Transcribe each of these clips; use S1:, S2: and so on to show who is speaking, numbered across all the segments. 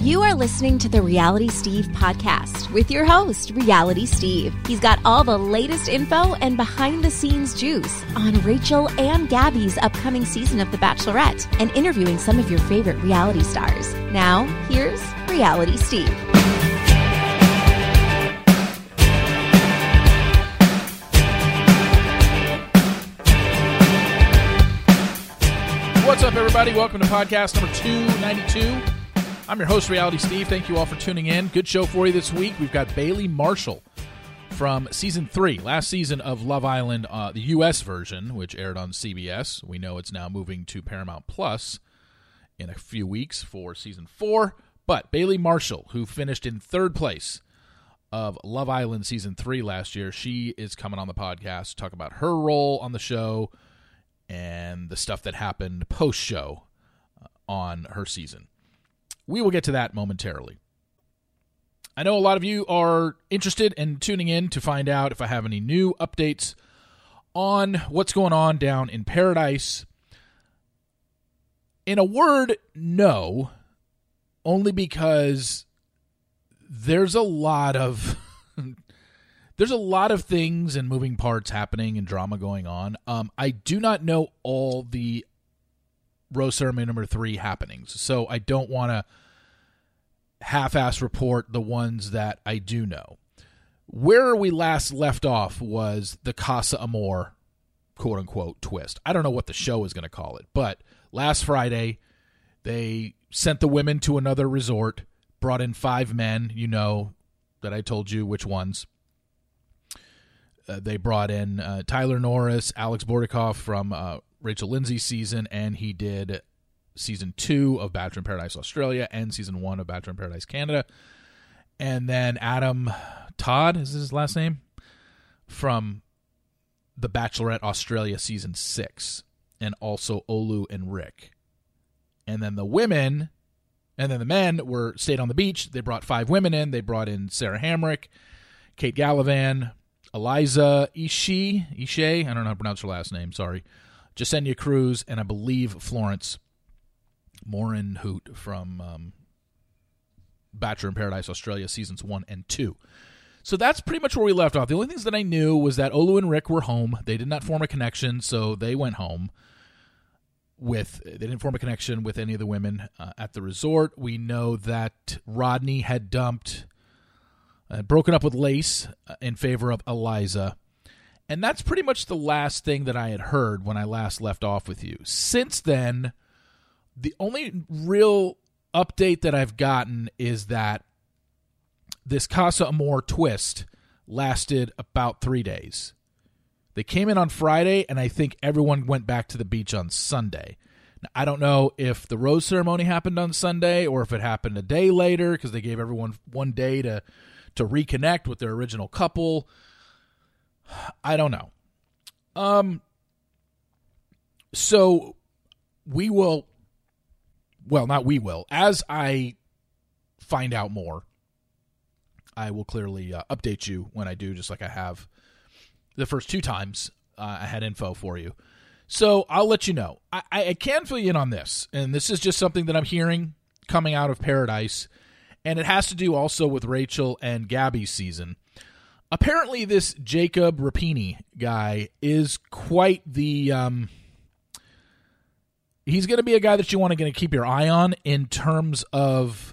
S1: You are listening to the Reality Steve podcast with your host, Reality Steve. He's got all the latest info and behind-the-scenes juice on Rachel and Gabby's upcoming season of The Bachelorette and interviewing some of your favorite reality stars. Now, here's Reality Steve.
S2: What's up, everybody? Welcome to podcast number 292. I'm your host, Reality Steve. Thank you all for tuning in. Good show for you this week. We've got Bailey Marshall from Season 3, last season of Love Island, the U.S. version, which aired on CBS. We know it's now moving to Paramount Plus in a few weeks for Season 4. But Bailey Marshall, who finished in third place of Love Island Season 3 last year, she is coming on the podcast to talk about her role on the show and the stuff that happened post-show on her season. We will get to that momentarily. I know a lot of you are interested in tuning in to find out if I have any new updates on what's going on down in Paradise. In a word, no, only because there's a lot of things and moving parts happening and drama going on. I do not know all the Rose Ceremony number 3 happenings, so I don't want to half-ass report the ones that I do know. Where we last left off was the Casa Amor, quote-unquote, twist. I don't know what the show is going to call it, but last Friday, they sent the women to another resort, brought in 5 men, you know that I told you which ones. They brought in Tyler Norris, Alex Bordikoff from Rachel Lindsay's season, and he did Season 2 of Bachelor in Paradise Australia and Season 1 of Bachelor in Paradise Canada. And then Adam Todd, is his last name? From The Bachelorette Australia Season 6. And also Olu and Rick. And then the women, and then the men stayed on the beach. They brought 5 women in. They brought in Sarah Hamrick, Kate Gallivan, Eliza Ishe, I don't know how to pronounce her last name, sorry. Jasenia Cruz, and I believe Florence Morin Hoot from Bachelor in Paradise Australia Seasons 1 and 2. So that's pretty much where we left off. The only things that I knew was that Olu and Rick were home. They did not form a connection, so they went home. They didn't form a connection with any of the women at the resort. We know that Rodney had broken up with Lace in favor of Eliza. And that's pretty much the last thing that I had heard when I last left off with you. Since then, the only real update that I've gotten is that this Casa Amor twist lasted about 3 days. They came in on Friday, and I think everyone went back to the beach on Sunday. Now, I don't know if the rose ceremony happened on Sunday or if it happened a day later because they gave everyone one day to reconnect with their original couple. I don't know. So we will, as I find out more, I will clearly update you when I do, just like I have the first 2 times I had info for you. So I'll let you know. I can fill you in on this, and this is just something that I'm hearing coming out of Paradise. And it has to do also with Rachel and Gabby's season. Apparently, this Jacob Rapini guy is quite the... he's going to be a guy that you want to keep your eye on in terms of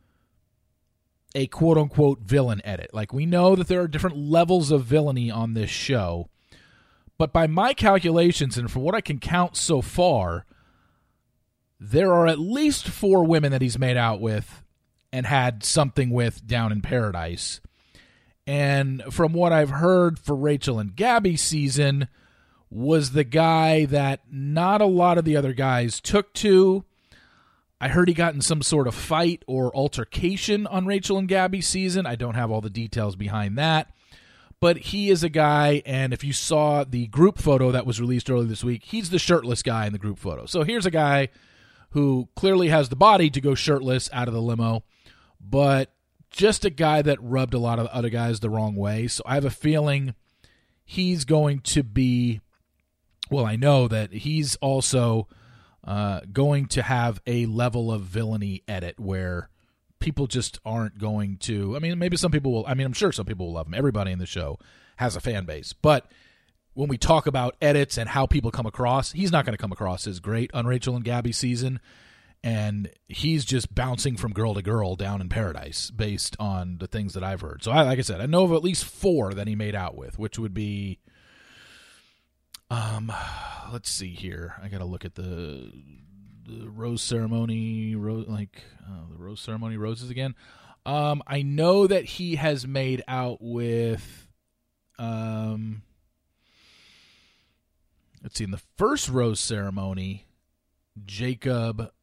S2: a quote-unquote villain edit. Like, we know that there are different levels of villainy on this show. But by my calculations, and from what I can count so far, there are at least 4 women that he's made out with and had something with down in Paradise. And from what I've heard for Rachel and Gabby's season, was the guy that not a lot of the other guys took to. I heard he got in some sort of fight or altercation on Rachel and Gabby's season. I don't have all the details behind that. But he is a guy, and if you saw the group photo that was released earlier this week, he's the shirtless guy in the group photo. So here's a guy who clearly has the body to go shirtless out of the limo, but just a guy that rubbed a lot of the other guys the wrong way. So I have a feeling he's going to be, well, I know that he's also going to have a level of villainy edit where people just aren't going to. I mean, maybe some people will. I mean, I'm sure some people will love him. Everybody in the show has a fan base. But when we talk about edits and how people come across, he's not going to come across as great on Rachel and Gabby season. And he's just bouncing from girl to girl down in Paradise based on the things that I've heard. So, like I said, I know of at least 4 that he made out with, which would be, let's see here. I got to look at the rose ceremony, the rose ceremony roses again. I know that he has made out with, let's see, in the first rose ceremony, Jacob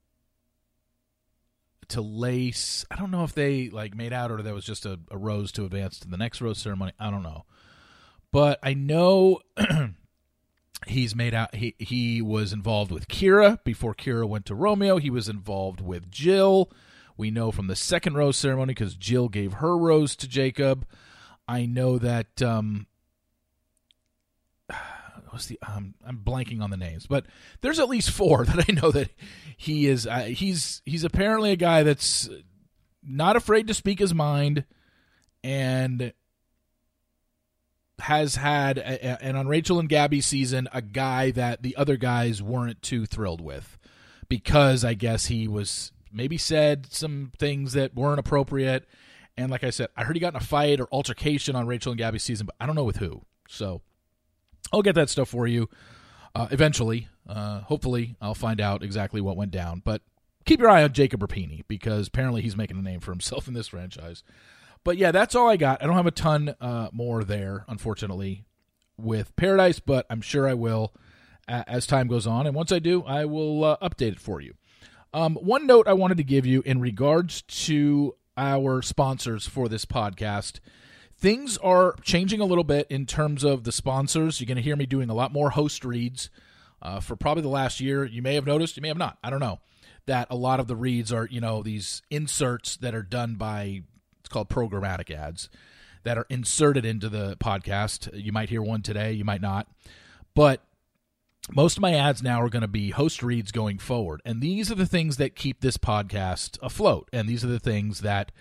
S2: to Lace. I don't know if they made out or that was just a rose to advance to the next rose ceremony. I don't know. But I know he's made out. He was involved with Kira before Kira went to Romeo. He was involved with Jill. We know from the second rose ceremony because Jill gave her rose to Jacob. I know that I'm blanking on the names, but there's at least 4 that I know that he is. He's apparently a guy that's not afraid to speak his mind, and has had, and on Rachel and Gabby's season, a guy that the other guys weren't too thrilled with, because I guess he was maybe said some things that weren't appropriate. And like I said, I heard he got in a fight or altercation on Rachel and Gabby's season, but I don't know with who. So I'll get that stuff for you eventually. Hopefully, I'll find out exactly what went down. But keep your eye on Jacob Rapini, because apparently he's making a name for himself in this franchise. But yeah, that's all I got. I don't have a ton more there, unfortunately, with Paradise, but I'm sure I will as time goes on. And once I do, I will update it for you. One note I wanted to give you in regards to our sponsors for this podcast. Things are changing a little bit in terms of the sponsors. You're going to hear me doing a lot more host reads for probably the last year. You may have noticed, you may have not, I don't know, that a lot of the reads are, these inserts that are done by, it's called programmatic ads, that are inserted into the podcast. You might hear one today, you might not. But most of my ads now are going to be host reads going forward. And these are the things that keep this podcast afloat. And these are the things that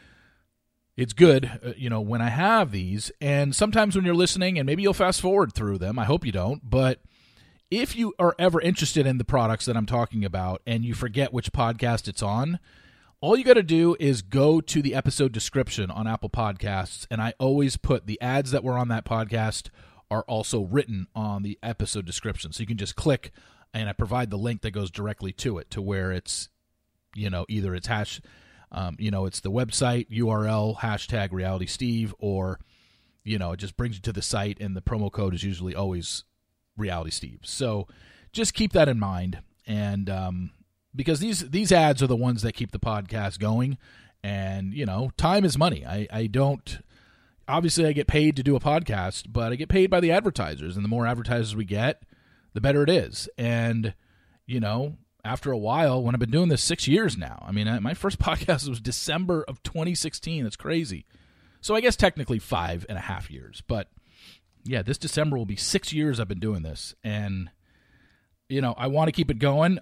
S2: it's good, when I have these. And sometimes when you're listening, and maybe you'll fast forward through them, I hope you don't, but if you are ever interested in the products that I'm talking about and you forget which podcast it's on, all you got to do is go to the episode description on Apple Podcasts, and I always put the ads that were on that podcast are also written on the episode description. So you can just click, and I provide the link that goes directly to it, to where it's, either it's it's the website URL, hashtag RealitySteve, or, it just brings you to the site, and the promo code is usually always RealitySteve. So just keep that in mind. And because these ads are the ones that keep the podcast going, and, time is money. I don't, obviously I get paid to do a podcast, but I get paid by the advertisers, and the more advertisers we get, the better it is. And, after a while, when I've been doing this 6 years now, I mean, my first podcast was December of 2016. That's crazy. So I guess technically 5.5 years. But yeah, this December will be 6 years I've been doing this. And, I want to keep it going.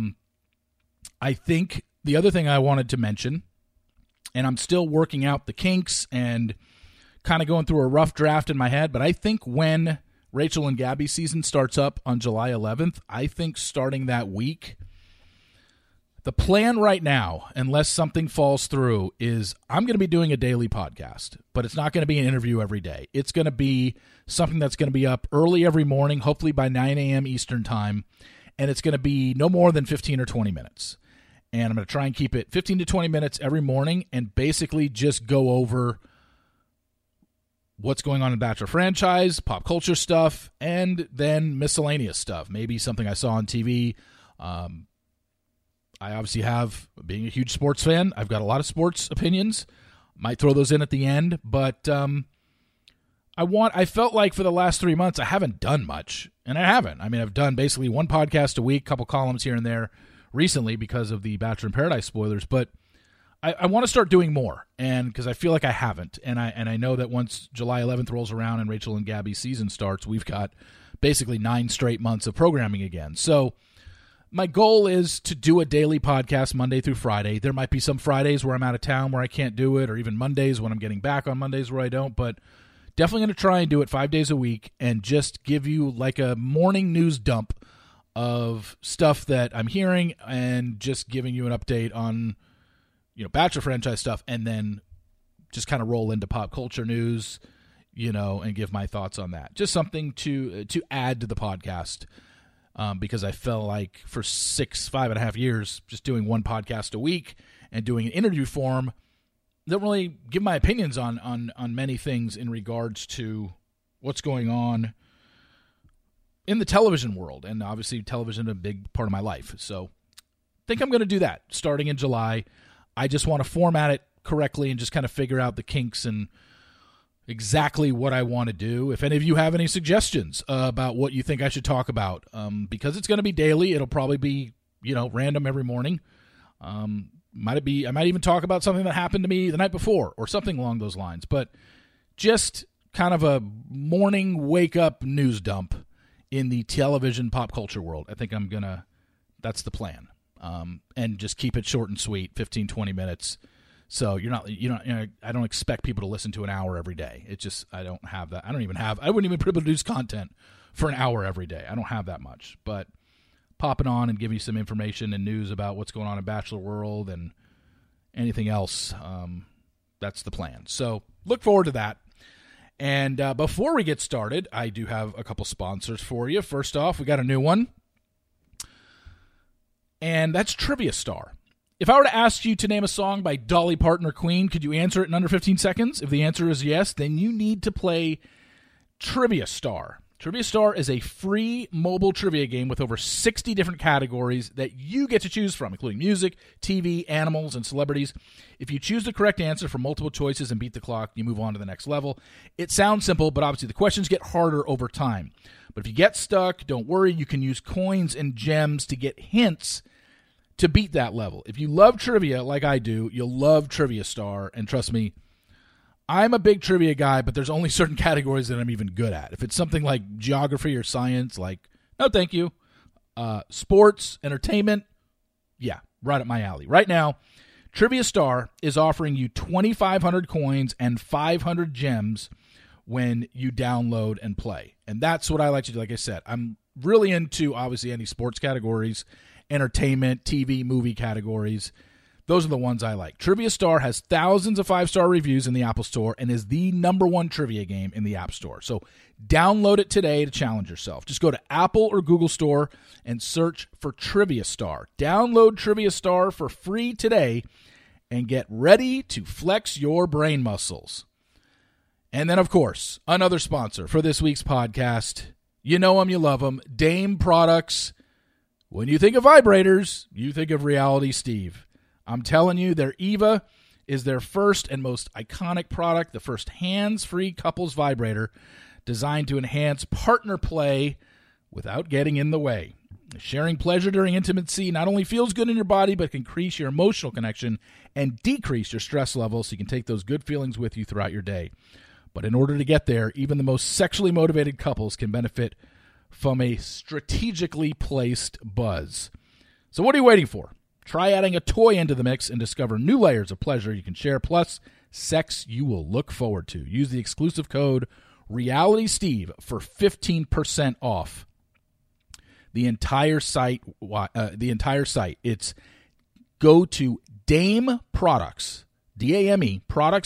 S2: I think the other thing I wanted to mention, and I'm still working out the kinks and kind of going through a rough draft in my head, but I think when Rachel and Gabby season starts up on July 11th, I think starting that week, the plan right now, unless something falls through, is I'm going to be doing a daily podcast, but it's not going to be an interview every day. It's going to be something that's going to be up early every morning, hopefully by 9 a.m. Eastern time, and it's going to be no more than 15 or 20 minutes. And I'm going to try and keep it 15 to 20 minutes every morning and basically just go over what's going on in the Bachelor franchise, pop culture stuff, and then miscellaneous stuff. Maybe something I saw on TV. I obviously have, being a huge sports fan, I've got a lot of sports opinions. Might throw those in at the end, but I felt like for the last 3 months I haven't done much, and I haven't. I mean, I've done basically one podcast a week, couple columns here and there recently because of the Bachelor in Paradise spoilers, but I want to start doing more, and because I feel like I haven't, and I know that once July 11th rolls around and Rachel and Gabby's season starts, we've got basically 9 straight months of programming again. So My goal is to do a daily podcast Monday through Friday. There might be some Fridays where I'm out of town where I can't do it, or even Mondays when I'm getting back on Mondays where I don't, but definitely going to try and do it 5 days a week and just give you like a morning news dump of stuff that I'm hearing and just giving you an update on, Bachelor franchise stuff, and then just kind of roll into pop culture news, and give my thoughts on that. Just something to add to the podcast, because I felt like for 5.5 years, just doing one podcast a week and doing an interview form, don't really give my opinions on many things in regards to what's going on in the television world. And obviously television is a big part of my life. So I think I'm going to do that starting in July. I just want to format it correctly and just kind of figure out the kinks and exactly what I want to do. If any of you have any suggestions about what you think I should talk about, because it's going to be daily, it'll probably be, random every morning. I might even talk about something that happened to me the night before or something along those lines, but just kind of a morning wake up news dump in the television pop culture world. I think that's the plan. And just keep it short and sweet, 15, 20 minutes. So I don't expect people to listen to an hour every day. It's just, I don't have that. I wouldn't even produce content for an hour every day. I don't have that much, but popping on and giving you some information and news about what's going on in Bachelor World and anything else. That's the plan. So look forward to that. And before we get started, I do have a couple sponsors for you. First off, we got a new one, and that's Trivia Star. If I were to ask you to name a song by Dolly Parton or Queen, could you answer it in under 15 seconds? If the answer is yes, then you need to play Trivia Star. Trivia Star is a free mobile trivia game with over 60 different categories that you get to choose from, including music, TV, animals, and celebrities. If you choose the correct answer for multiple choices and beat the clock, you move on to the next level. It sounds simple, but obviously the questions get harder over time. But if you get stuck, don't worry. You can use coins and gems to get hints to beat that level. If you love trivia like I do, you'll love Trivia Star. And trust me, I'm a big trivia guy, but there's only certain categories that I'm even good at. If it's something like geography or science, no thank you. Sports, entertainment, yeah, right up my alley. Right now, Trivia Star is offering you 2,500 coins and 500 gems when you download and play. And that's what I like to do. Like I said, I'm really into, obviously, any sports categories, entertainment, TV, movie categories. Those are the ones I like. Trivia Star has thousands of 5-star reviews in the Apple Store and is the #1 trivia game in the App Store. So download it today to challenge yourself. Just go to Apple or Google Store and search for Trivia Star. Download Trivia Star for free today and get ready to flex your brain muscles. And then, of course, another sponsor for this week's podcast. You know them, you love them. Dame Products. When you think of vibrators, you think of Reality Steve. I'm telling you, their Eva is their first and most iconic product, the first hands-free couples vibrator designed to enhance partner play without getting in the way. Sharing pleasure during intimacy not only feels good in your body, but can increase your emotional connection and decrease your stress levels so you can take those good feelings with you throughout your day. But in order to get there, even the most sexually motivated couples can benefit from a strategically placed buzz. So what are you waiting for? Try adding a toy into the mix and discover new layers of pleasure you can share, plus sex you will look forward to. Use the exclusive code RealitySteve for 15% off the entire site. It's go to Dame Products, DAME,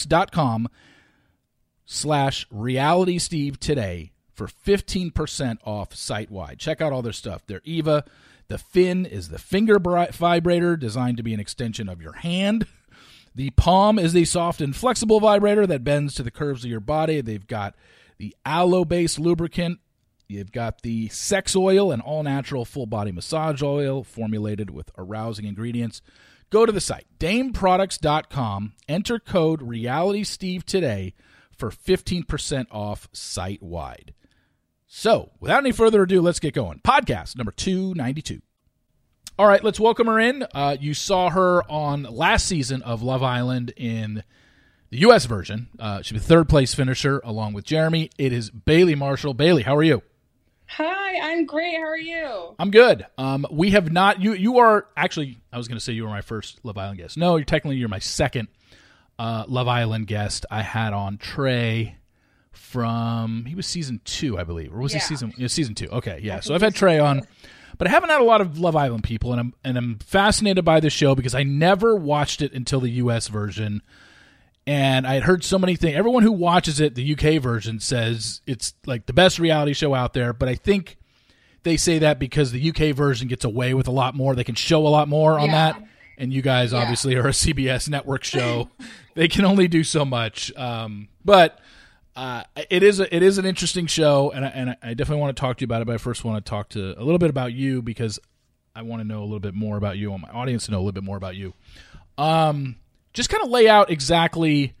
S2: products.com/RealitySteve today for 15% off site-wide. Check out all their stuff. Their Eva. The Fin is the finger vibrator designed to be an extension of your hand. The Palm is the soft and flexible vibrator that bends to the curves of your body. They've got the aloe-based lubricant. You've got the Sex Oil, an all-natural full-body massage oil formulated with arousing ingredients. Go to the site, dameproducts.com. Enter code RealitySteve today for 15% off site-wide. So, without any further ado, let's get going. Podcast number 292. All right, let's welcome her in. You saw her on last season of Love Island in the U.S. version. She was third-place finisher along with Jeremy. It is Bailey Marshall. Bailey, how are you?
S3: Hi, I'm great. How are you?
S2: I'm good. We have not. You are actually. I was going to say you were my first Love Island guest. No, you're my second Love Island guest. I had on Trey from. He was season 2, I believe, or was he season? Yeah, season 2. Okay, yeah. So I've had Trey on, but I haven't had a lot of Love Island people, and I'm fascinated by this show because I never watched it until the U.S. version. And I had heard so many things. Everyone who watches it, the UK version, says it's like the best reality show out there. But I think they say that because the UK version gets away with a lot more. They can show a lot more on that. And you guys obviously are a CBS network show. They can only do so much. But it is an interesting show, and I definitely want to talk to you about it. But I first want to talk a little bit about you because I want to know a little bit more about you. I want my audience to know a little bit more about you. Just kind of lay out exactly,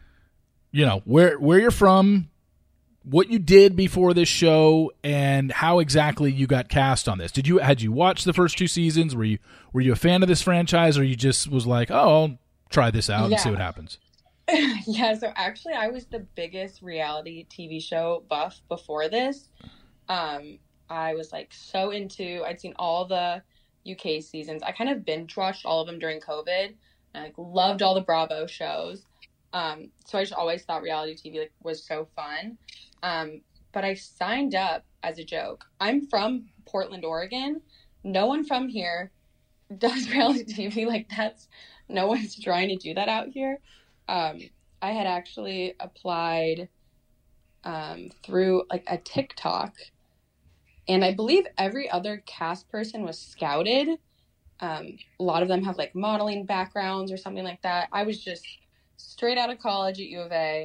S2: where you're from, what you did before this show, and how exactly you got cast on this. Had you watched the first 2 seasons? Were you a fan of this franchise, or you just was like, oh, I'll try this out and see what happens?
S3: Yeah, so actually I was the biggest reality TV show buff before this. I was like so into, I'd seen all the UK seasons. I kind of binge watched all of them during COVID. I loved all the Bravo shows. So I just always thought reality TV was so fun. But I signed up as a joke. I'm from Portland, Oregon. No one from here does reality TV. No one's trying to do that out here. I had actually applied through a TikTok, and I believe every other cast person was scouted. A lot of them have modeling backgrounds or something like that. I was just straight out of college at U of A,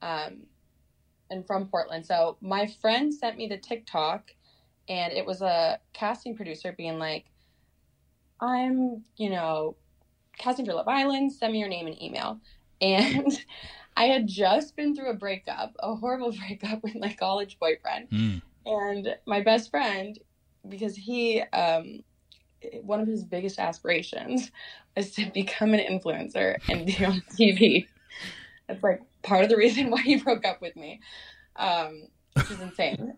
S3: and from Portland. So my friend sent me the TikTok, and it was a casting producer being like, I'm, casting for Love Island, send me your name and email. And I had just been through a horrible breakup with my college boyfriend. And my best friend, because he, one of his biggest aspirations is to become an influencer and be on TV. It's part of the reason why he broke up with me, which is insane.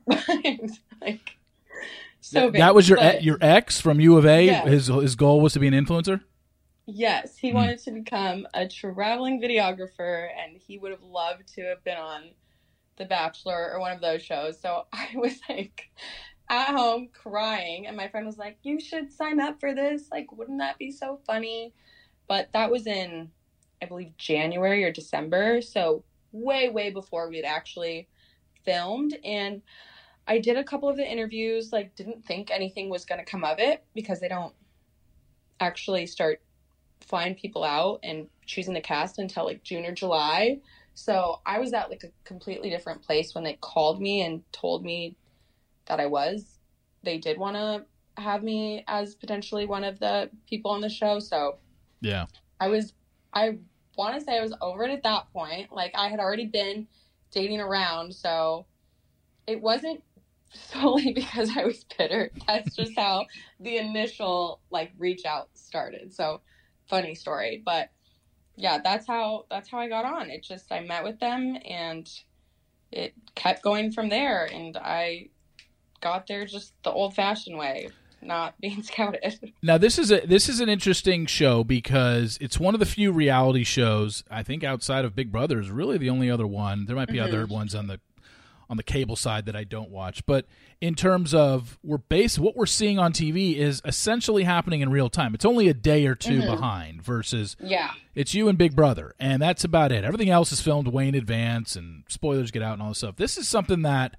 S3: So
S2: that was your ex from U of A. Yes. His goal was to be an influencer.
S3: Yes, he wanted to become a traveling videographer, and he would have loved to have been on The Bachelor or one of those shows. So I was at home crying, and my friend was like, you should sign up for this. Wouldn't that be so funny? But that was in, I believe, January or December. So way, way before we had actually filmed. And I did a couple of the interviews, didn't think anything was going to come of it because they don't actually start flying people out and choosing the cast until June or July. So I was at a completely different place when they called me and told me that they did want to have me as potentially one of the people on the show. So
S2: yeah,
S3: I want to say I was over it at that point. I had already been dating around, so it wasn't solely because I was bitter. That's just how the initial reach out started. So funny story, but yeah, that's how I got on. It just, I met with them and it kept going from there, and I got there just the old-fashioned way, not being scouted.
S2: Now, this is an interesting show because it's one of the few reality shows, I think, outside of Big Brother, is really the only other one. There might be other ones on the cable side that I don't watch, but in terms of what we're seeing on TV is essentially happening in real time. It's only a day or two behind versus it's you and Big Brother, and that's about it. Everything else is filmed way in advance, and spoilers get out and all this stuff. This is something that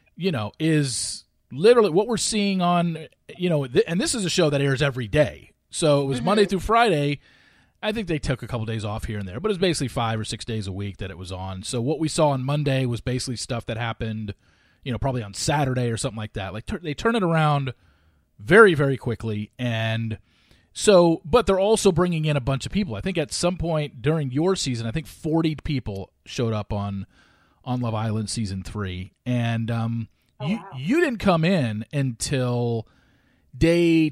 S2: is literally what we're seeing on, and this is a show that airs every day. So it was Monday through Friday. I think they took a couple days off here and there, but it's basically 5 or 6 days a week that it was on. So what we saw on Monday was basically stuff that happened, probably on Saturday or something like that. They turn it around very, very quickly. And so, but they're also bringing in a bunch of people. I think at some point during your season, I think 40 people showed up on Love Island season 3. And, you didn't come in until day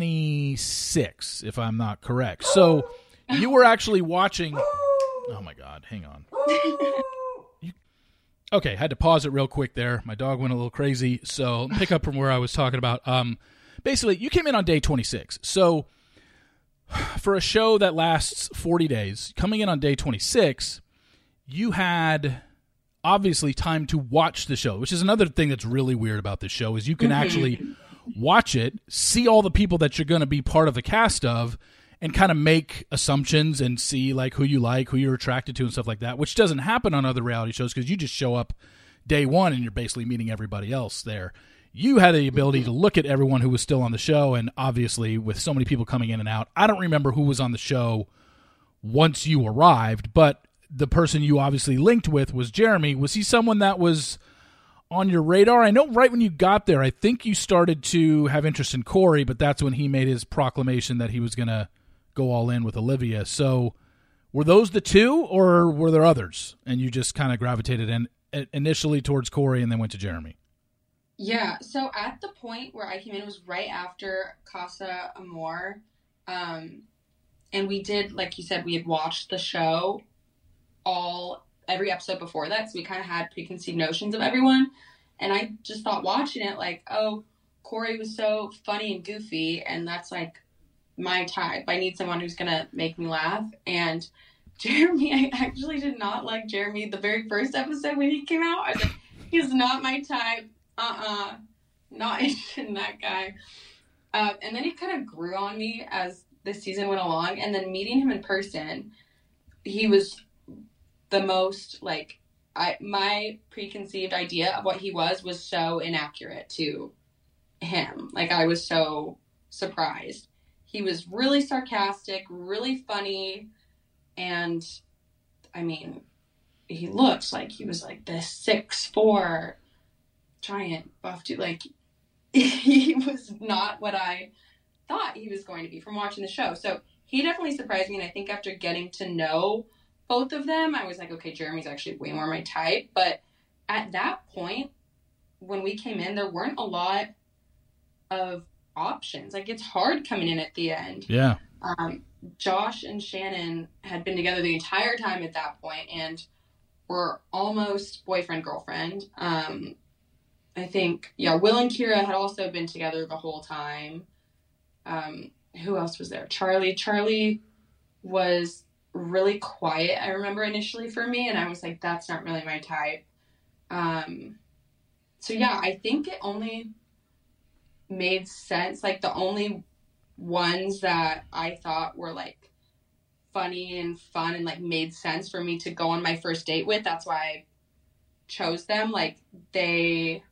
S2: 26, if I'm not correct. So you were actually watching. Oh my God, hang on.
S4: Okay, had to pause it real quick there. My dog went a little crazy, so pick up from where I was talking about. Basically, you came in on day 26. So for a show that lasts 40 days, coming in on day 26, you had obviously time to watch the show, which is another thing that's really weird about this show is you can actually watch it, see all the people that you're going to be part of the cast of, and kind of make assumptions and see like who you like, who you're attracted to and stuff like that, which doesn't happen on other reality shows because you just show up day one and you're basically meeting everybody else there. You had the ability to look at everyone who was still on the show, and obviously with so many people coming in and out, I don't remember who was on the show once you arrived, but the person you obviously linked with was Jeremy. Was he someone that was on your radar? I know right when you got there, I think you started to have interest in Corey, but that's when he made his proclamation that he was going to go all in with Olivia. So were those the two, or were there others? And you just kind of gravitated initially towards Corey and then went to Jeremy?
S3: Yeah, so at the point where I came in, it was right after Casa Amor. And we did, like you said, we had watched the show every episode before that, so we kind of had preconceived notions of everyone, and I just thought watching it like, oh, Corey was so funny and goofy, and that's like my type. I need someone who's gonna make me laugh. And Jeremy, I actually did not like Jeremy the very first episode when he came out. I was like, he's not my type. Not interested in that guy. And then he kind of grew on me as the season went along, and then meeting him in person, he was the most, like, my preconceived idea of what he was so inaccurate to him. Like, I was so surprised. He was really sarcastic, really funny, and, I mean, he looked like he was, like, this 6'4", giant buff dude. Like, he was not what I thought he was going to be from watching the show. So he definitely surprised me, and I think after getting to know both of them, I was like, okay, Jeremy's actually way more my type. But at that point, when we came in, there weren't a lot of options. Like, it's hard coming in at the end.
S4: Yeah.
S3: Josh and Shannon had been together the entire time at that point and were almost boyfriend-girlfriend. I think, Will and Kira had also been together the whole time. Who else was there? Charlie. Charlie was really quiet, I remember, initially for me, and I was like, that's not really my type. So yeah, I think it only made sense. Like, the only ones that I thought were, like, funny and fun and, like, made sense for me to go on my first date with, that's why I chose them. Like, they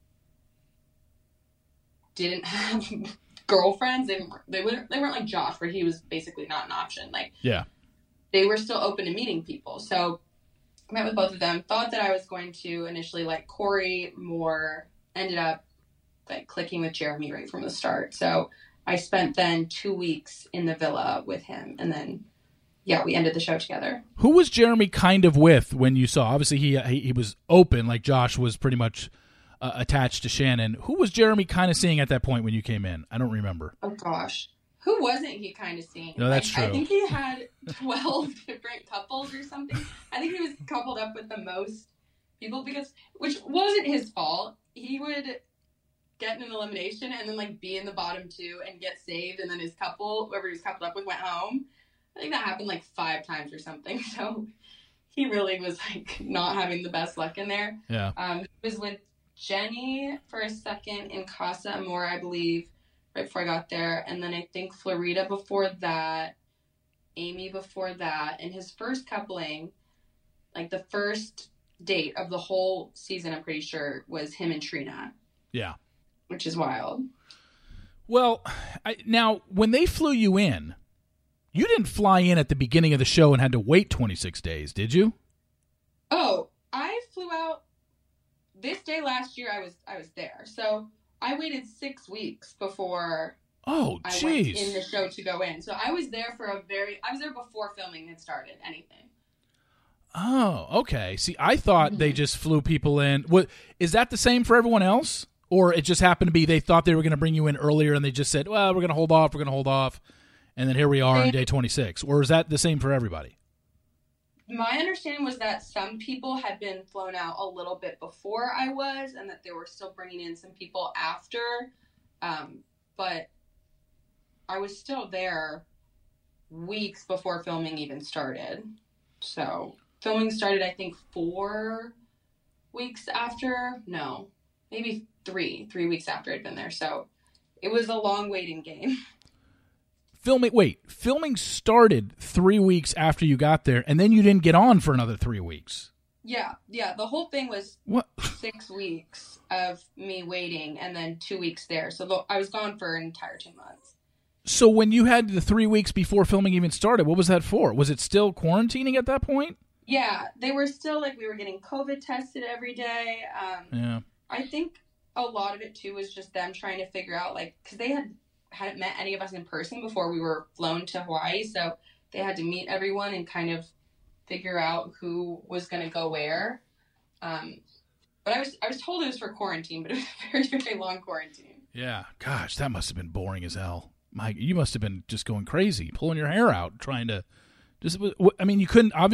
S3: didn't have girlfriends. They weren't like Josh, where he was basically not an option. Like,
S4: yeah,
S3: they were still open to meeting people. So I met with both of them, thought that I was going to initially like Corey more, ended up like clicking with Jeremy right from the start. So I spent then 2 weeks in the villa with him, and then we ended the show together.
S4: Who was Jeremy kind of with when you saw? Obviously he was open, like Josh was pretty much attached to Shannon. Who was Jeremy kind of seeing at that point when you came in? I don't remember.
S3: Oh gosh. Who wasn't he kind of seeing?
S4: No, that's true.
S3: I think he had 12 different couples or something. I think he was coupled up with the most people, which wasn't his fault. He would get in an elimination and then like be in the bottom two and get saved, and then whoever he was coupled up with, went home. I think that happened like 5 times or something. So he really was like not having the best luck in there.
S4: Yeah.
S3: He was with Jenny for a second in Casa Amor, I believe, right before I got there. And then I think Florida before that, Amy before that. And his first coupling, like the first date of the whole season, I'm pretty sure, was him and Trina.
S4: Yeah.
S3: Which is wild.
S4: Well, now, when they flew you in, you didn't fly in at the beginning of the show and had to wait 26 days, did you?
S3: Oh, I flew out this day last year. I was there. So I waited 6 weeks before I went in the show to go in. So I was there I was there before filming had started anything.
S4: Oh, okay. See, I thought they just flew people in. Is that the same for everyone else? Or it just happened to be they thought they were going to bring you in earlier and they just said, well, we're going to hold off, and then here we are on day 26. Or is that the same for everybody?
S3: My understanding was that some people had been flown out a little bit before I was, and that they were still bringing in some people after. But I was still there weeks before filming even started. So filming started, I think, 4 weeks after. No, maybe 3 weeks after I'd been there. So it was a long waiting game.
S4: Filming started 3 weeks after you got there, and then you didn't get on for another 3 weeks.
S3: Yeah. The whole thing was
S4: What?
S3: 6 weeks of me waiting, and then 2 weeks there. So I was gone for an entire 2 months.
S4: So when you had the 3 weeks before filming even started, what was that for? Was it still quarantining at that point?
S3: Yeah, they were still like, we were getting COVID tested every day.
S4: Yeah.
S3: I think a lot of it too was just them trying to figure out, like, because they hadn't met any of us in person before we were flown to Hawaii, so they had to meet everyone and kind of figure out who was going to go where. But I was told it was for quarantine, but it was a very, very long quarantine.
S4: Yeah. Gosh, that must have been boring as hell. Mike, you must have been just going crazy, pulling your hair out, trying to just. I mean, you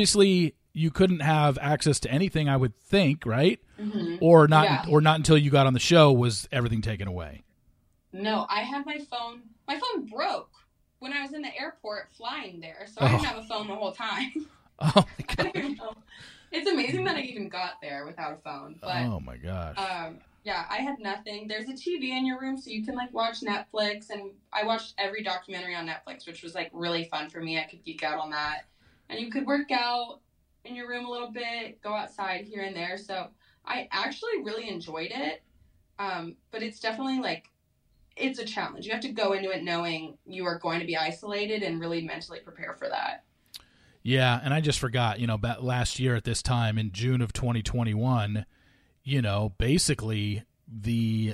S4: couldn't have access to anything, I would think, right?
S3: Mm-hmm.
S4: Or not,
S3: Yeah.
S4: or not until you got on the show was everything taken away.
S3: No, I had my phone. My phone broke when I was in the airport flying there, so I didn't have a phone the whole time.
S4: Oh my
S3: I
S4: god.
S3: don't even know. It's amazing that I even got there without a phone. But
S4: Oh my gosh.
S3: yeah, I had nothing. There's a TV in your room, so you can like watch Netflix, and I watched every documentary on Netflix, which was like really fun for me. I could geek out on that, and you could work out in your room a little bit, go outside here and there. So I actually really enjoyed it. But it's definitely like, it's a challenge. You have to go into it knowing you are going to be isolated and really mentally prepare for that.
S4: Yeah, and I just forgot, about last year at this time in June of 2021, basically the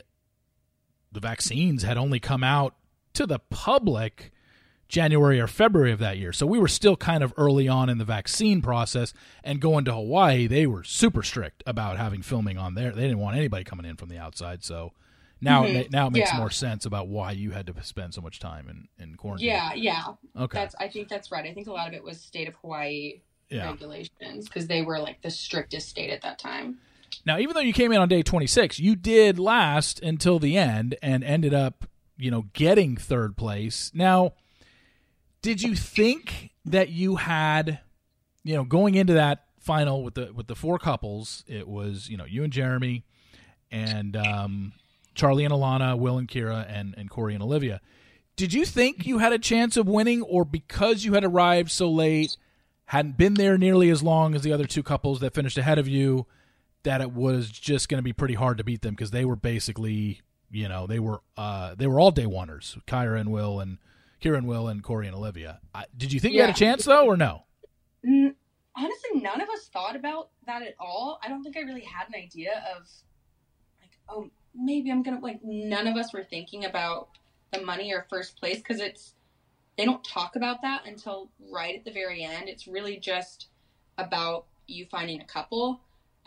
S4: vaccines had only come out to the public January or February of that year. So we were still kind of early on in the vaccine process, and going to Hawaii, they were super strict about having filming on there. They didn't want anybody coming in from the outside. So now, it makes more sense about why you had to spend so much time in quarantine.
S3: Yeah.
S4: Okay.
S3: I think that's right. I think a lot of it was state of Hawaii regulations, because they were like the strictest state at that time.
S4: Now, even though you came in on day 26, you did last until the end and ended up, getting third place. Now, did you think that you had, going into that final with the 4 couples, it was, you and Jeremy and Charlie and Alana, Will and Kira, and Corey and Olivia. Did you think you had a chance of winning, or because you had arrived so late, hadn't been there nearly as long as the other 2 couples that finished ahead of you, that it was just going to be pretty hard to beat them because they were basically, they were all day oneers, Kira and Will and Corey and Olivia. Did you think you had a chance though, or no?
S3: Honestly, none of us thought about that at all. I don't think I really had an idea of like, oh, maybe I'm gonna like. None of us were thinking about the money or first place, because they don't talk about that until right at the very end. It's really just about you finding a couple.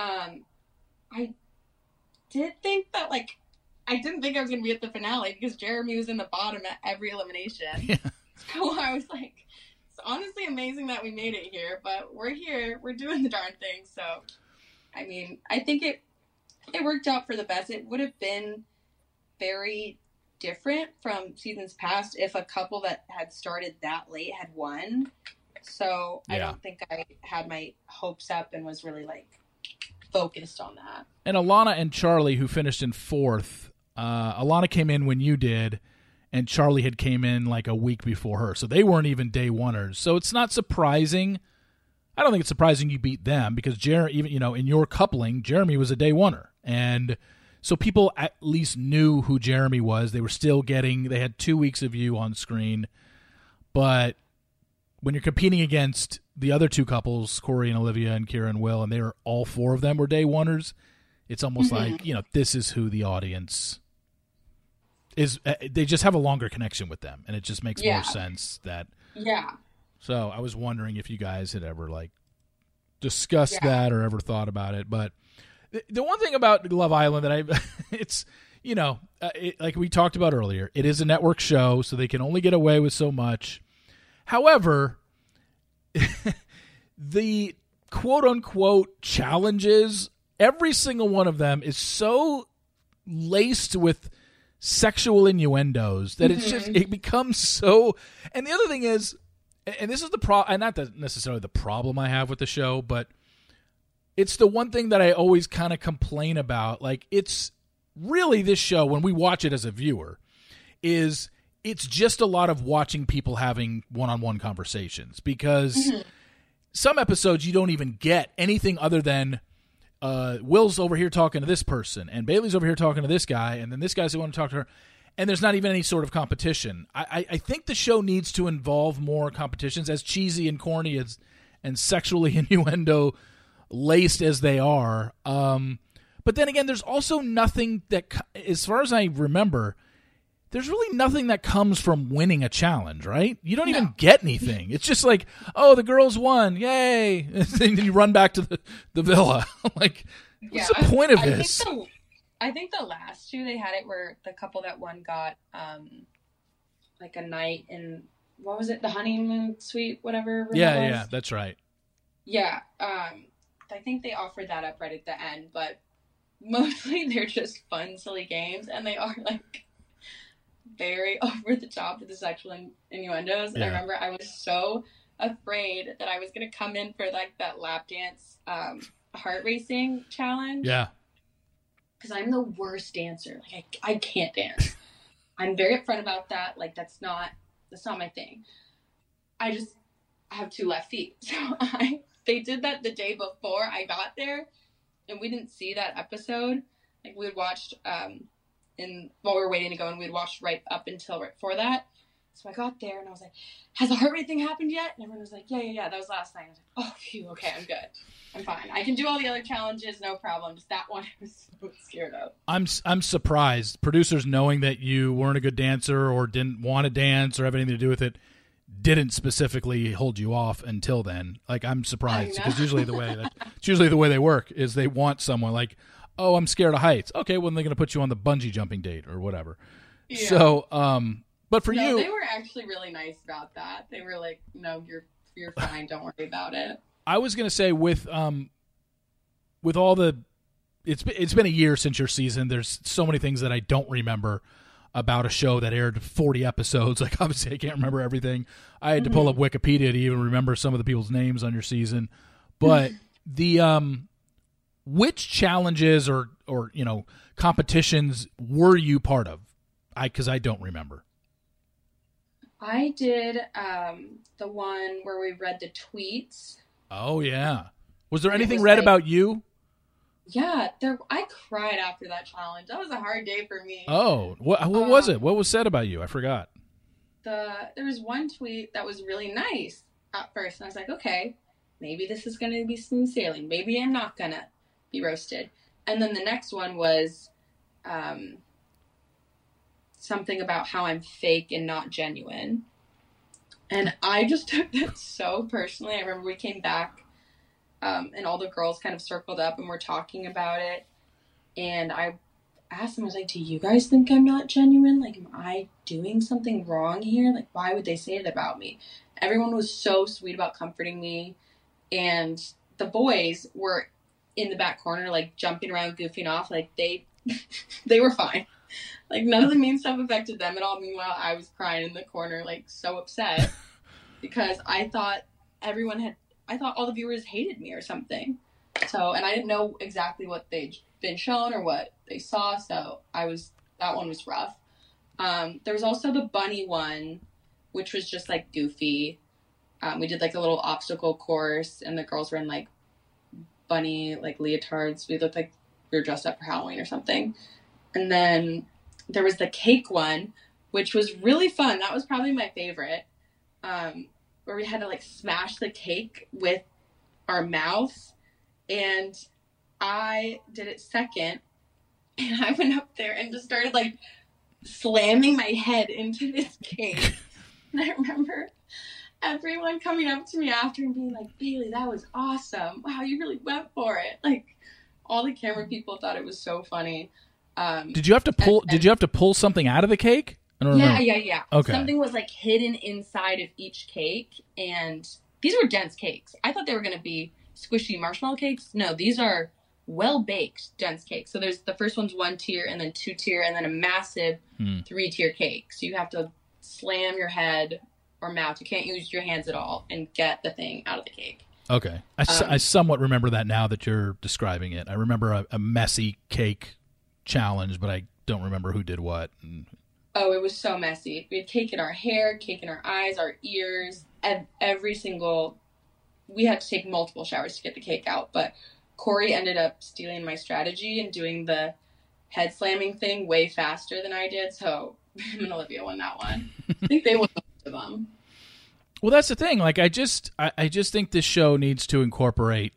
S3: I did think that I didn't think I was going to be at the finale because Jeremy was in the bottom at every elimination.
S4: Yeah.
S3: So I was like, it's honestly amazing that we made it here, but we're here. We're doing the darn thing. So, I mean, I think it worked out for the best. It would have been very different from seasons past if a couple that had started that late had won. So I don't think I had my hopes up and was really focused on that.
S4: And Alana and Charlie, who finished in 4th, Alana came in when you did, and Charlie had came in a week before her. So they weren't even day oneers. So it's not surprising. I don't think it's surprising you beat them because even in your coupling, Jeremy was a day oneer. And so people at least knew who Jeremy was. They were still they had 2 weeks of you on screen. But when you're competing against the other 2 couples, Corey and Olivia and Kira and Will, and they were all 4 of them were day oneers, it's almost like, this is who the audience is. They just have a longer connection with them, and it just makes more sense that. Yeah. So I was wondering if you guys had ever discussed that or ever thought about it. But the one thing about Love Island that it's, like we talked about earlier, it is a network show, so they can only get away with so much. However, the quote-unquote challenges, every single one of them is so laced with sexual innuendos that it's just, it becomes so. And the other thing is, and this is the and not necessarily the problem I have with the show, but it's the one thing that I always kind of complain about. Like, it's really, this show, when we watch it as a viewer, it's just a lot of watching people having one-on-one conversations, because some episodes you don't even get anything other than Will's over here talking to this person, and Bailey's over here talking to this guy, and then this guy's the one to talk to her, and there's not even any sort of competition. I think the show needs to involve more competitions, as cheesy and corny as and sexually innuendo laced as they are. But then again, there's also nothing that, as far as I remember, there's really nothing that comes from winning a challenge, right? You don't even get anything. It's just like, oh, the girls won, yay! And then you run back to the villa. Like, what's the point of this?
S3: I think the last two they had it where the couple that won got like a night in, what was it, the honeymoon suite, whatever.
S4: Yeah, that's right.
S3: Yeah, I think they offered that up right at the end, but mostly they're just fun, silly games, and they are like very over the top with the sexual innuendos. And I remember I was so afraid that I was going to come in for like that lap dance heart racing challenge.
S4: Yeah.
S3: Because I'm the worst dancer. Like I can't dance. I'm very upfront about that. Like that's not my thing. I have 2 left feet. So they did that the day before I got there, and we didn't see that episode. Like we had watched while we were waiting to go, and we had watched right up until right before that. So I got there and I was like, has the heart rate thing happened yet? And everyone was like, yeah, that was last night. I was like, oh, phew, okay, I'm good. I'm fine. I can do all the other challenges, no problem. Just that one I was so scared of.
S4: I'm surprised. Producers, knowing that you weren't a good dancer or didn't want to dance or have anything to do with it, didn't specifically hold you off until then. Like, I'm surprised, because usually the way they work is they want someone like, oh, I'm scared of heights. Okay, well, they're going to put you on the bungee jumping date or whatever. Yeah. So, but for you,
S3: they were actually really nice about that. They were like, no, you're fine. Don't worry about it.
S4: I was going to say with all the, it's been a year since your season. There's so many things that I don't remember about a show that aired 40 episodes. Like, obviously I can't remember everything. I had to pull up Wikipedia to even remember some of the people's names on your season. But the which challenges or competitions were you part of? Because I don't remember.
S3: I did the one where we read the tweets.
S4: Oh yeah. Was there anything read about you?
S3: Yeah, I cried after that challenge. That was a hard day for me.
S4: Oh, what was it? What was said about you? I forgot.
S3: There was one tweet that was really nice at first, and I was like, okay, maybe this is going to be smooth sailing. Maybe I'm not going to be roasted. And then the next one was something about how I'm fake and not genuine. And I just took that so personally. I remember we came back and all the girls kind of circled up and were talking about it. And I asked them, I was like, do you guys think I'm not genuine? Like, am I doing something wrong here? Like, why would they say it about me? Everyone was so sweet about comforting me. And the boys were in the back corner, like, jumping around, goofing off. Like, they were fine. Like, none of the mean stuff affected them at all. Meanwhile, I was crying in the corner, like, so upset. Because I thought all the viewers hated me or something. So, and I didn't know exactly what they'd been shown or what they saw, so that one was rough. There was also the bunny one, which was just, like, goofy. We did, like, a little obstacle course, and the girls were in, like, bunny, like, leotards. We looked like we were dressed up for Halloween or something. And then there was the cake one, which was really fun. That was probably my favorite, where we had to, like, smash the cake with our mouths. And I did it second, and I went up there and just started, like, slamming my head into this cake. And I remember everyone coming up to me after and being like, Bailey, that was awesome. Wow, you really went for it. Like, all the camera people thought it was so funny.
S4: Did you have to pull something out of the cake? I don't remember.
S3: Yeah.
S4: Okay.
S3: Something was, like, hidden inside of each cake, and these were dense cakes. I thought they were going to be squishy marshmallow cakes. No, these are well-baked dense cakes. So there's the first one's 1 tier and then 2 tier and then a massive 3-tier cake. So you have to slam your head or mouth. You can't use your hands at all and get the thing out of the cake.
S4: Okay. I somewhat remember that now that you're describing it. I remember a messy cake challenge, but I don't remember who did what.
S3: Oh, it was so messy. We had cake in our hair, cake in our eyes, our ears, and we had to take multiple showers to get the cake out. But Corey ended up stealing my strategy and doing the head slamming thing way faster than I did. So him and Olivia won that one. I think they won both of them.
S4: Well, that's the thing. Like, I just think this show needs to incorporate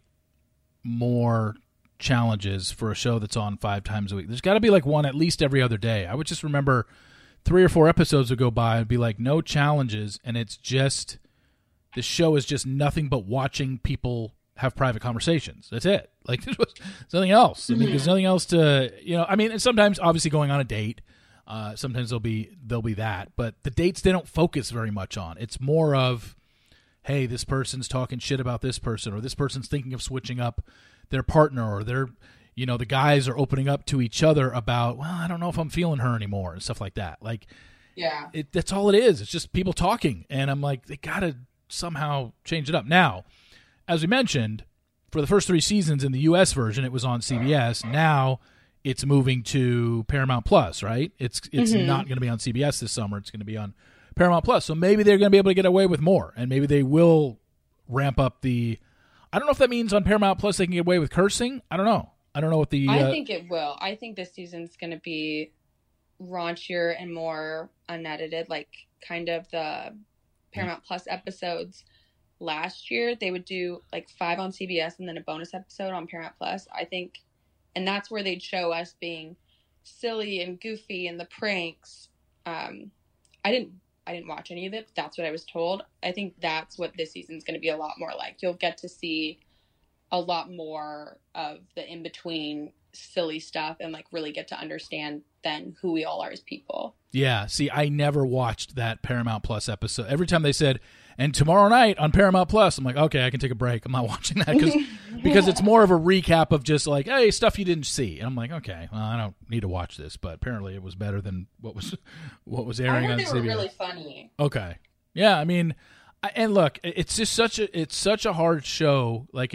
S4: more challenges for a show that's on 5 times a week. There's got to be like one at least every other day. I would just remember 3 or 4 episodes would go by and be like, no challenges, and it's just, this show is just nothing but watching people have private conversations. That's it. Like, there's nothing else. I mean, there's nothing else to, and sometimes obviously going on a date, sometimes there'll be that, but the dates they don't focus very much on. It's more of, hey, this person's talking shit about this person, or this person's thinking of switching up their partner, or they're, the guys are opening up to each other about, well, I don't know if I'm feeling her anymore, and stuff like that. Like,
S3: yeah,
S4: that's all it is. It's just people talking, and I'm like, they gotta somehow change it up. Now, as we mentioned, for the first 3 seasons in the U.S. version, it was on CBS. Now it's moving to Paramount Plus, right? It's not going to be on CBS this summer. It's going to be on Paramount Plus. So maybe they're going to be able to get away with more, and maybe they will ramp up the. I don't know if that means on Paramount Plus they can get away with cursing. I don't know. I don't know what the.
S3: I think it will. I think this season's going to be raunchier and more unedited, like kind of the Paramount Plus episodes. Last year, they would do like 5 on CBS and then a bonus episode on Paramount Plus. I think, and that's where they'd show us being silly and goofy and the pranks. I didn't watch any of it, but that's what I was told. I think that's what this season's going to be a lot more like. You'll get to see a lot more of the in-between silly stuff and like really get to understand then who we all are as people.
S4: Yeah, see, I never watched that Paramount Plus episode. Every time they said, and tomorrow night on Paramount Plus, I'm like, okay, I can take a break. I'm not watching that because it's more of a recap of just like, hey, stuff you didn't see. And I'm like, okay, well, I don't need to watch this, but apparently it was better than what was airing on CBS.
S3: They were really funny.
S4: Okay, yeah, I mean, and look, it's just such a hard show. Like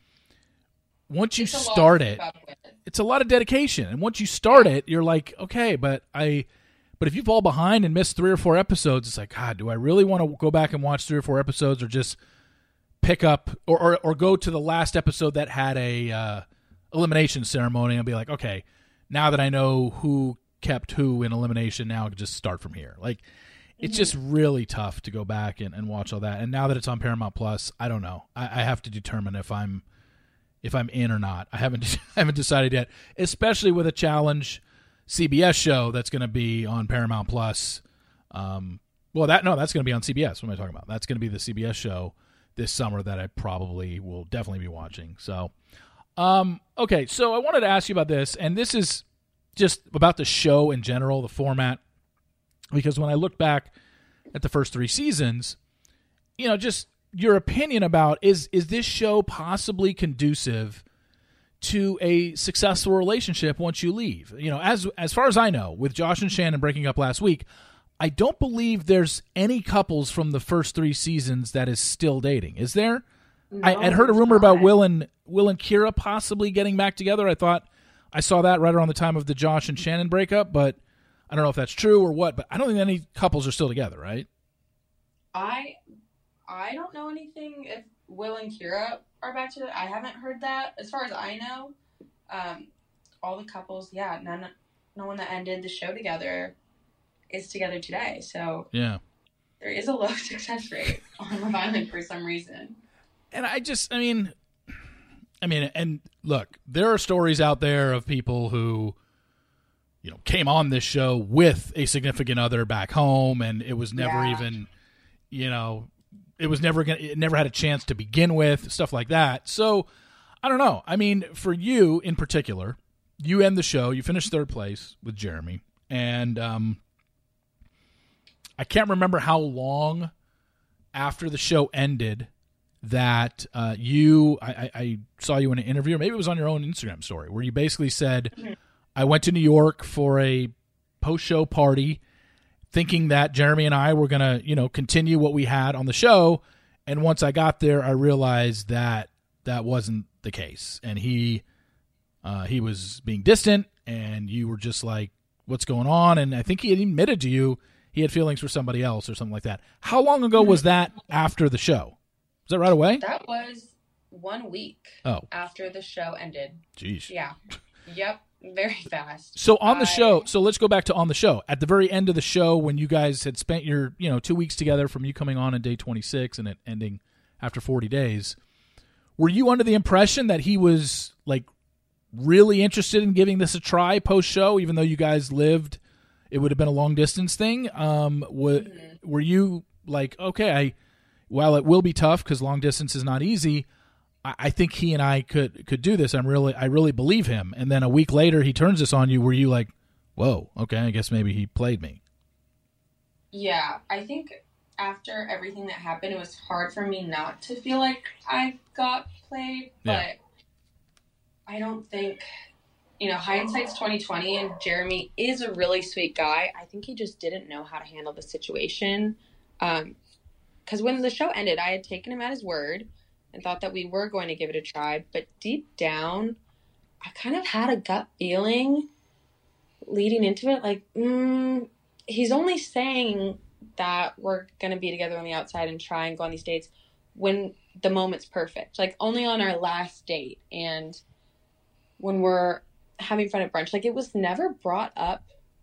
S4: once you start it, it's a lot of dedication, and once you start it, you're like, okay, but if you fall behind and miss 3 or 4 episodes, it's like, God, do I really want to go back and watch 3 or 4 episodes, or just pick up or go to the last episode that had a elimination ceremony and be like, okay, now that I know who kept who in elimination, now I can just start from here. Like, it's just really tough to go back and watch all that. And now that it's on Paramount Plus, I don't know. I have to determine if I'm in or not. I haven't decided yet, especially with a challenge CBS show that's going to be on Paramount Plus. That's going to be on CBS. What am I talking about? That's going to be the CBS show this summer that I probably will definitely be watching. So, okay. So I wanted to ask you about this, and this is just about the show in general, the format, because when I look back at the first 3 seasons, just your opinion about is this show possibly conducive to a successful relationship once you leave? As far as I know, with Josh and Shannon breaking up last week, I don't believe there's any couples from the first 3 seasons that is still dating. Is there? No, I'd heard a rumor about Will and Kira possibly getting back together. I thought I saw that right around the time of the Josh and Shannon breakup, but I don't know if that's true or what. But I don't think any couples are still together, right?
S3: I don't know anything if Will and Kira are back together. I haven't heard that. As far as I know, all the couples, no one that ended the show together is together today. So
S4: yeah,
S3: there is a low success rate on Love Island for some reason.
S4: And and look, there are stories out there of people who, came on this show with a significant other back home, and it was never even, it never had a chance to begin with, stuff like that. So I don't know. I mean, for you in particular, you end the show, you finish 3rd place with Jeremy, and I can't remember how long after the show ended that I saw you in an interview, or maybe it was on your own Instagram story, where you basically said, I went to New York for a post-show party thinking that Jeremy and I were going to, continue what we had on the show. And once I got there, I realized that that wasn't the case. And he was being distant, and you were just like, what's going on? And I think he had admitted to you he had feelings for somebody else or something like that. How long ago was that after the show? Was that right away?
S3: That was 1 week after the show ended.
S4: Jeez.
S3: Yeah. Yep. Very fast.
S4: So on the show, so let's go back to on the show. At the very end of the show, when you guys had spent your 2 weeks together from you coming on day 26 and it ending after 40 days, were you under the impression that he was like really interested in giving this a try post-show, even though you guys lived, it would have been a long-distance thing? Were you like, okay, while it will be tough because long distance is not easy, I think he and I could do this. I really believe him. And then a week later, he turns this on you. Were you like, whoa, okay, I guess maybe he played me?
S3: Yeah, I think after everything that happened, it was hard for me not to feel like I got played. But I don't think, hindsight's 2020, and Jeremy is a really sweet guy. I think he just didn't know how to handle the situation. Because when the show ended, I had taken him at his word and thought that we were going to give it a try. But deep down, I kind of had a gut feeling leading into it, like, he's only saying that we're going to be together on the outside and try and go on these dates when the moment's perfect. Like, only on our last date and when we're having fun at brunch. Like, it was never brought up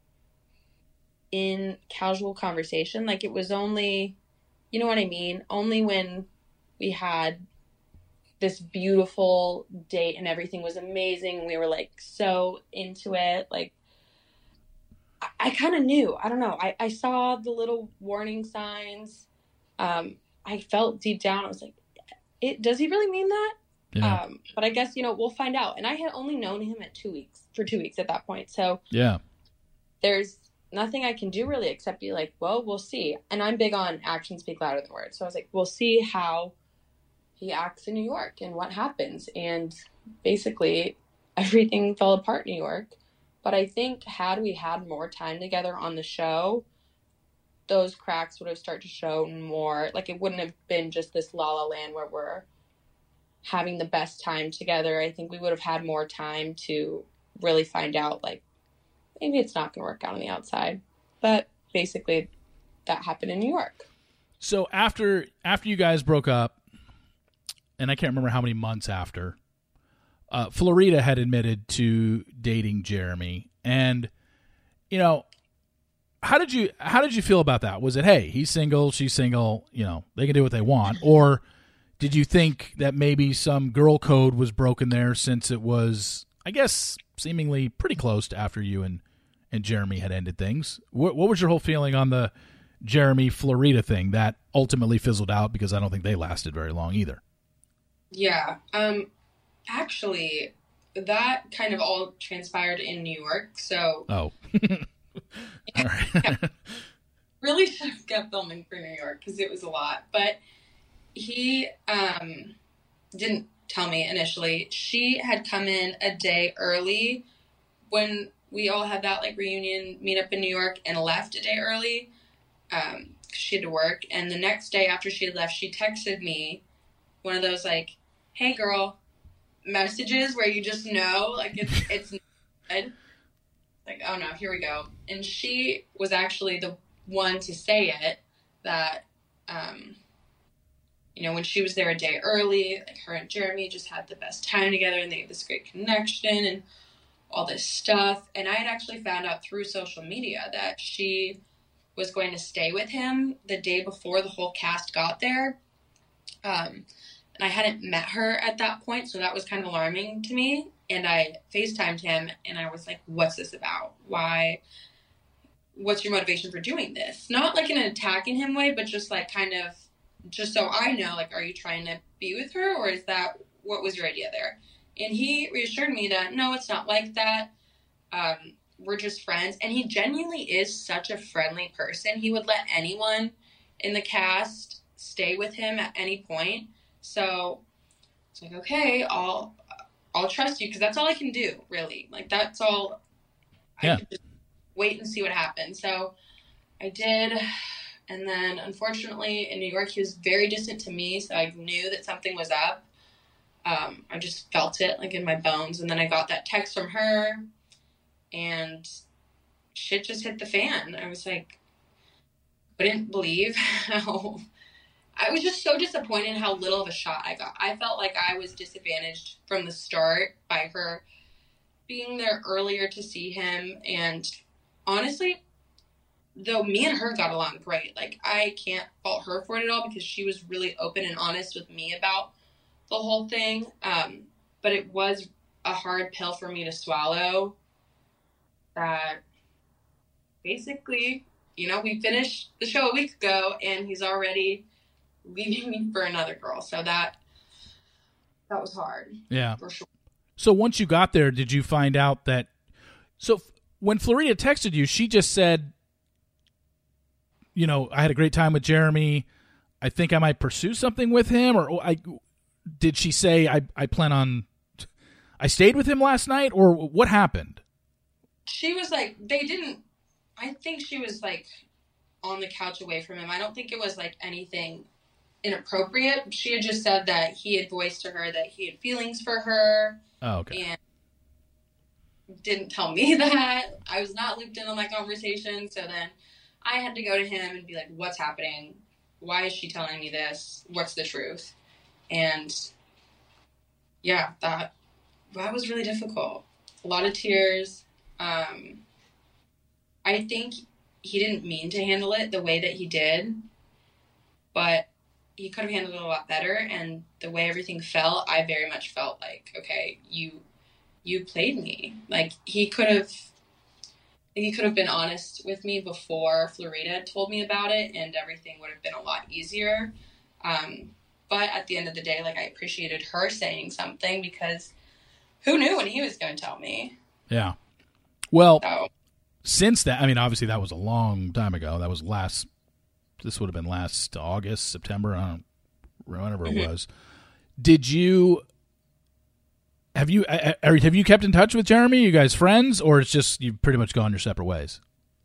S3: in casual conversation. Like, it was only, you know what I mean? Only when we had this beautiful date and everything was amazing. We were like so into it. Like, I kind of knew. I don't know. I saw the little warning signs. I felt deep down, I was like, does he really mean that?
S4: Yeah.
S3: But I guess, we'll find out. And I had only known him for 2 weeks at that point. So
S4: yeah,
S3: there's nothing I can do really except be like, well, we'll see. And I'm big on actions speak louder than words. So I was like, we'll see how he acts in New York and what happens. And basically everything fell apart in New York. But I think had we had more time together on the show, those cracks would have started to show more. Like, it wouldn't have been just this La La Land where we're having the best time together. I think we would have had more time to really find out, like, maybe it's not going to work out on the outside. But basically that happened in New York.
S4: So after you guys broke up, and I can't remember how many months after, Florida had admitted to dating Jeremy. And, how did you feel about that? Was it, hey, he's single, she's single, they can do what they want? Or did you think that maybe some girl code was broken there, since it was, I guess, seemingly pretty close to after you and Jeremy had ended things? What was your whole feeling on the Jeremy Florida thing that ultimately fizzled out, because I don't think they lasted very long either?
S3: Yeah. Actually, that kind of all transpired in New York. So.
S4: Oh. All right.
S3: Yeah. Really should have kept filming for New York because it was a lot. But he didn't tell me initially. She had come in a day early when we all had that reunion meetup in New York, and left a day early. She had to work. And the next day after she had left, she texted me one of those hey girl messages where you just know it's good. Like, oh no, here we go. And she was actually the one to say it, that when she was there a day early, her and Jeremy just had the best time together and they had this great connection and all this stuff. And I had actually found out through social media that she was going to stay with him the day before the whole cast got there. And I hadn't met her at that point, so that was kind of alarming to me. And I FaceTimed him, and I was like, what's this about? Why? What's your motivation for doing this? Not in an attacking him way, but just just so I know, are you trying to be with her, or is that, what was your idea there? And he reassured me that, no, it's not like that. We're just friends. And he genuinely is such a friendly person. He would let anyone in the cast stay with him at any point. So it's like, okay, I'll trust you because that's all I can do, really. Like, that's all.
S4: Yeah.
S3: I can just wait and see what happens. So I did. And then, unfortunately, in New York, he was very distant to me, so I knew that something was up. I just felt it, like, in my bones. And then I got that text from her, and shit just hit the fan. I was like, couldn't believe how... I was just so disappointed how little of a shot I got. I felt like I was disadvantaged from the start by her being there earlier to see him. And honestly, though me and her got along great, like, I can't fault her for it at all because she was really open and honest with me about the whole thing. But it was a hard pill for me to swallow that basically, you know, we finished the show a week ago and he's already leaving me for another girl. So that was hard.
S4: Yeah.
S3: For sure.
S4: So once you got there, did you find out that... So when Florida texted you, she just said, you know, I had a great time with Jeremy. I think I might pursue something with him. Or did she say, I plan on... I stayed with him last night? Or what happened?
S3: She was like, they didn't... I think she was like on the couch away from him. I don't think it was like anything inappropriate. She had just said that he had voiced to her that he had feelings for her.
S4: Oh, okay.
S3: And didn't tell me that. I was not looped in on that conversation. So then I had to go to him and be like, what's happening? Why is she telling me this? What's the truth? And yeah, that was really difficult. A lot of tears. I think he didn't mean to handle it the way that he did, but he could have handled it a lot better. And the way everything felt, I very much felt like, okay, you played me. Like, he could have been honest with me before Florida told me about it, and everything would have been a lot easier. But at the end of the day, like, I appreciated her saying something because who knew when he was going to tell me?
S4: Yeah. Well,
S3: So,
S4: since that, I mean, obviously that was a long time ago. That was this would have been last August, September, I don't know, whenever it was. Have you kept in touch with Jeremy? You guys friends, or it's just you've pretty much gone your separate ways?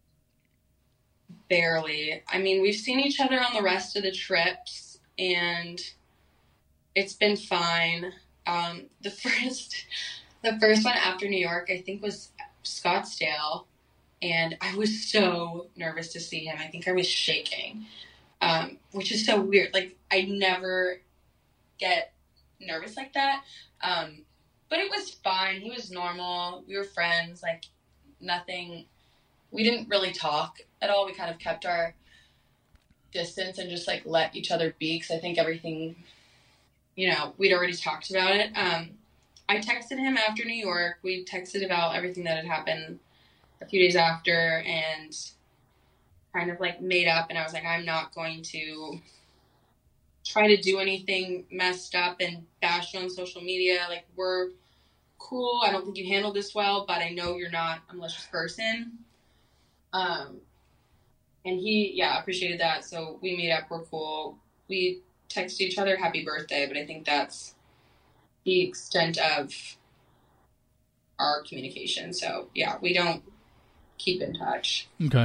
S3: barely. I mean, we've seen each other on the rest of the trips, and it's been fine. The first one after New York, I think, was Scottsdale, and I was so nervous to see him. I think I was shaking, which is so weird. Like, I never get nervous like that. But it was fine. He was normal. We were friends. Like, nothing. We didn't really talk at all. We kind of kept our distance and just, like, let each other be, because I think everything, we'd already talked about it. I texted him after New York. We texted about everything that had happened a few days after, and kind of, like, made up. And I was like, I'm not going to try to do anything messed up and bash on social media. Like, we're cool. I don't think you handled this well, but I know you're not a malicious person. And he, appreciated that. So we made up. We're cool. We texted each other happy birthday, but I think that's the extent of our communication. So yeah, we don't keep in touch.
S4: Okay.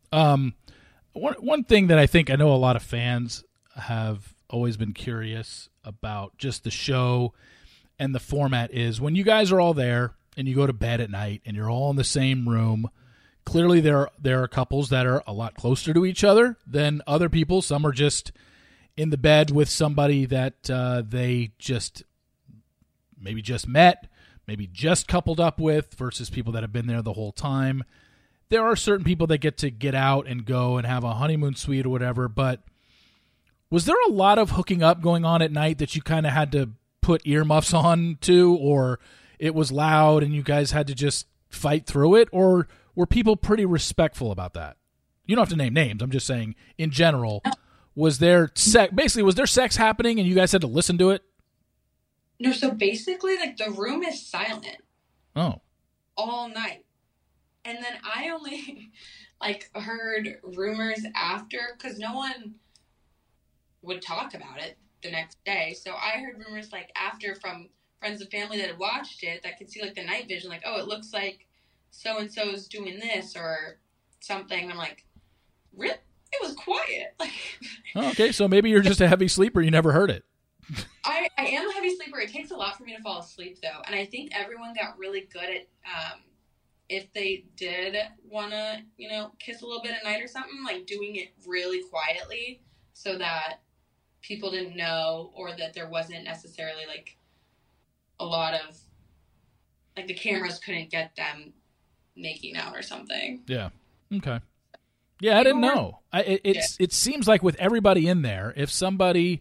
S4: One thing that I know a lot of fans have always been curious about just the show and the format is when you guys are all there and you go to bed at night and you're all in the same room. Clearly, there are couples that are a lot closer to each other than other people. Some are just in the bed with somebody that they maybe just met, maybe just coupled up with, versus people that have been there the whole time. There are certain people that get out and go and have a honeymoon suite or whatever, but was there a lot of hooking up going on at night that you kind of had to put earmuffs on to, or it was loud and you guys had to just fight through it, or were people pretty respectful about that? You don't have to name names. I'm just saying, in general, was there sex happening and you guys had to listen to it?
S3: No, so basically, like, the room is silent.
S4: Oh.
S3: All night. And then I only, heard rumors after, because no one would talk about it. the next day. So I heard rumors like after from friends and family that had watched it that could see like the night vision, like, oh, it looks like so-and-so's doing this or something. I'm like, rip, it was quiet. Like,
S4: oh, okay, so maybe you're just a heavy sleeper. You never heard it.
S3: I am a heavy sleeper. It takes a lot for me to fall asleep, though. And I think everyone got really good at, if they did want to, kiss a little bit at night or something, like doing it really quietly so that people didn't know or that there wasn't necessarily, like, a lot of, like, the cameras couldn't get them making out or something.
S4: Yeah. Okay. Yeah, I didn't know. It seems like with everybody in there, if somebody...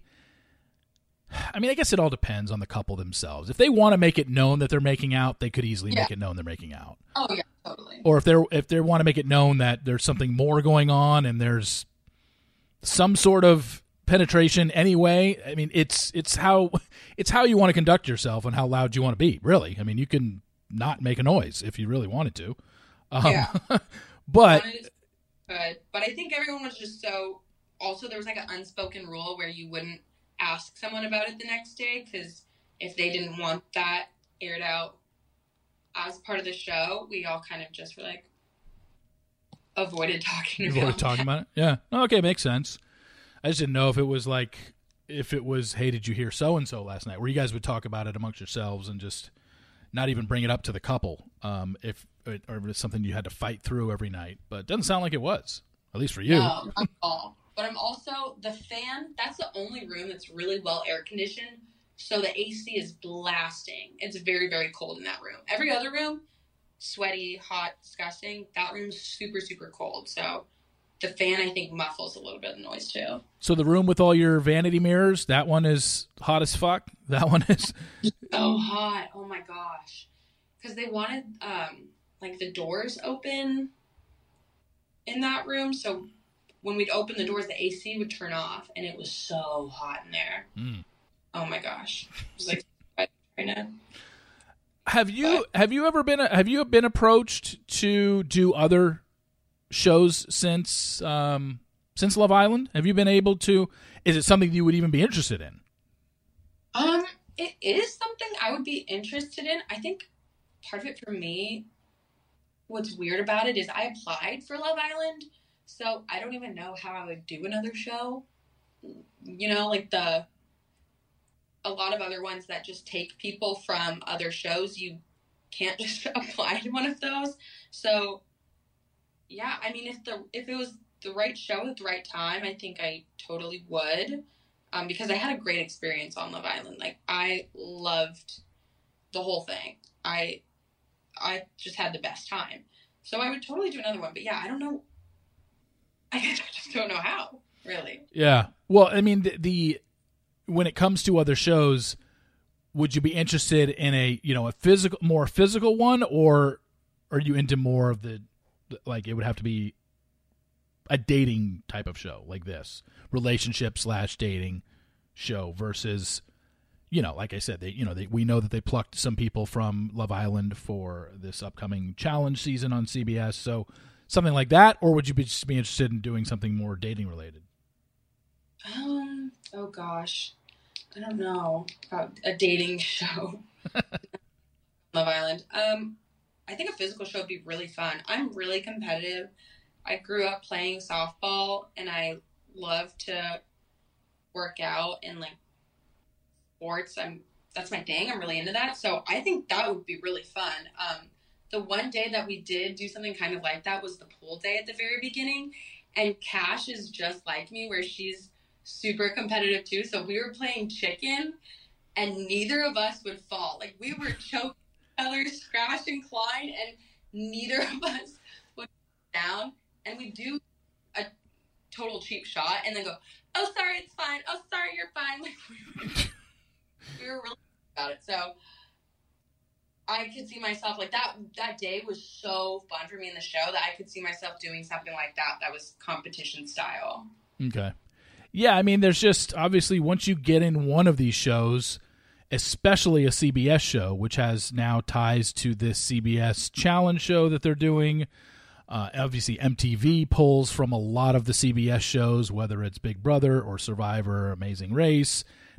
S4: I mean, I guess it all depends on the couple themselves. If they want to make it known that they're making out, they could easily make it known they're making out.
S3: Oh, yeah, totally.
S4: Or if they want to make it known that there's something more going on and there's some sort of penetration anyway, I mean, it's how you want to conduct yourself and how loud you want to be, really. I mean, you can not make a noise if you really wanted to.
S3: Yeah.
S4: But
S3: I think everyone was just so... Also, there was like an unspoken rule where you wouldn't ask someone about it the next day, because if they didn't want that aired out as part of the show, we all kind of just were like avoided talking about
S4: it. Yeah. Okay, makes sense. I just didn't know if it was hey, did you hear so and so last night, where you guys would talk about it amongst yourselves and just not even bring it up to the couple, or if it's something you had to fight through every night. But it doesn't sound like it was, at least for you.
S3: No, not at all. But I'm also, the fan, that's the only room that's really well air conditioned. So the AC is blasting. It's very, very cold in that room. Every other room, sweaty, hot, disgusting. That room's super, super cold. So the fan, I think, muffles a little bit of the noise too.
S4: So the room with all your vanity mirrors, that one is hot as fuck? That one is...
S3: so hot. Oh my gosh. Because they wanted, like, the doors open in that room. So... when we'd open the doors, the AC would turn off, and it was so hot in there. Mm. Oh my gosh! It was like right now.
S4: Have you been approached to do other shows since Love Island? Have you been able to? Is it something you would even be interested in?
S3: It is something I would be interested in. I think part of it for me, what's weird about it is I applied for Love Island. So I don't even know how I would do another show. Like a lot of other ones that just take people from other shows, you can't just apply to one of those. So yeah, I mean, if it was the right show at the right time, I think I totally would. Because I had a great experience on Love Island. Like, I loved the whole thing. I just had the best time. So I would totally do another one. But yeah, I don't know. I just don't know how, really.
S4: Yeah. Well, I mean, the when it comes to other shows, would you be interested in a more physical one, or are you into more of the like it would have to be a dating type of show like this, relationship/dating show versus, like I said, we know that they plucked some people from Love Island for this upcoming challenge season on CBS, so. Something like that, or would you just be interested in doing something more dating related?
S3: Oh gosh, I don't know about a dating show. Love Island. I think a physical show would be really fun. I'm really competitive. I grew up playing softball, and I love to work out and like sports. That's my thing. I'm really into that. So I think that would be really fun. The one day that we did do something kind of like that was the pool day at the very beginning. And Cash is just like me, where she's super competitive too. So we were playing chicken, and neither of us would fall. Like, we were choking each other, scratch and clawing, and neither of us would go down. And we do a total cheap shot and then go, oh, sorry, it's fine. Oh, sorry, you're fine. Like, we were really about it. So I could see myself, like, that day was so fun for me in the show that I could see myself doing something like that was competition style.
S4: Okay. Yeah, I mean, there's just, obviously, once you get in one of these shows, especially a CBS show, which has now ties to this CBS challenge show that they're doing. Obviously, MTV pulls from a lot of the CBS shows, whether it's Big Brother or Survivor or Amazing Race.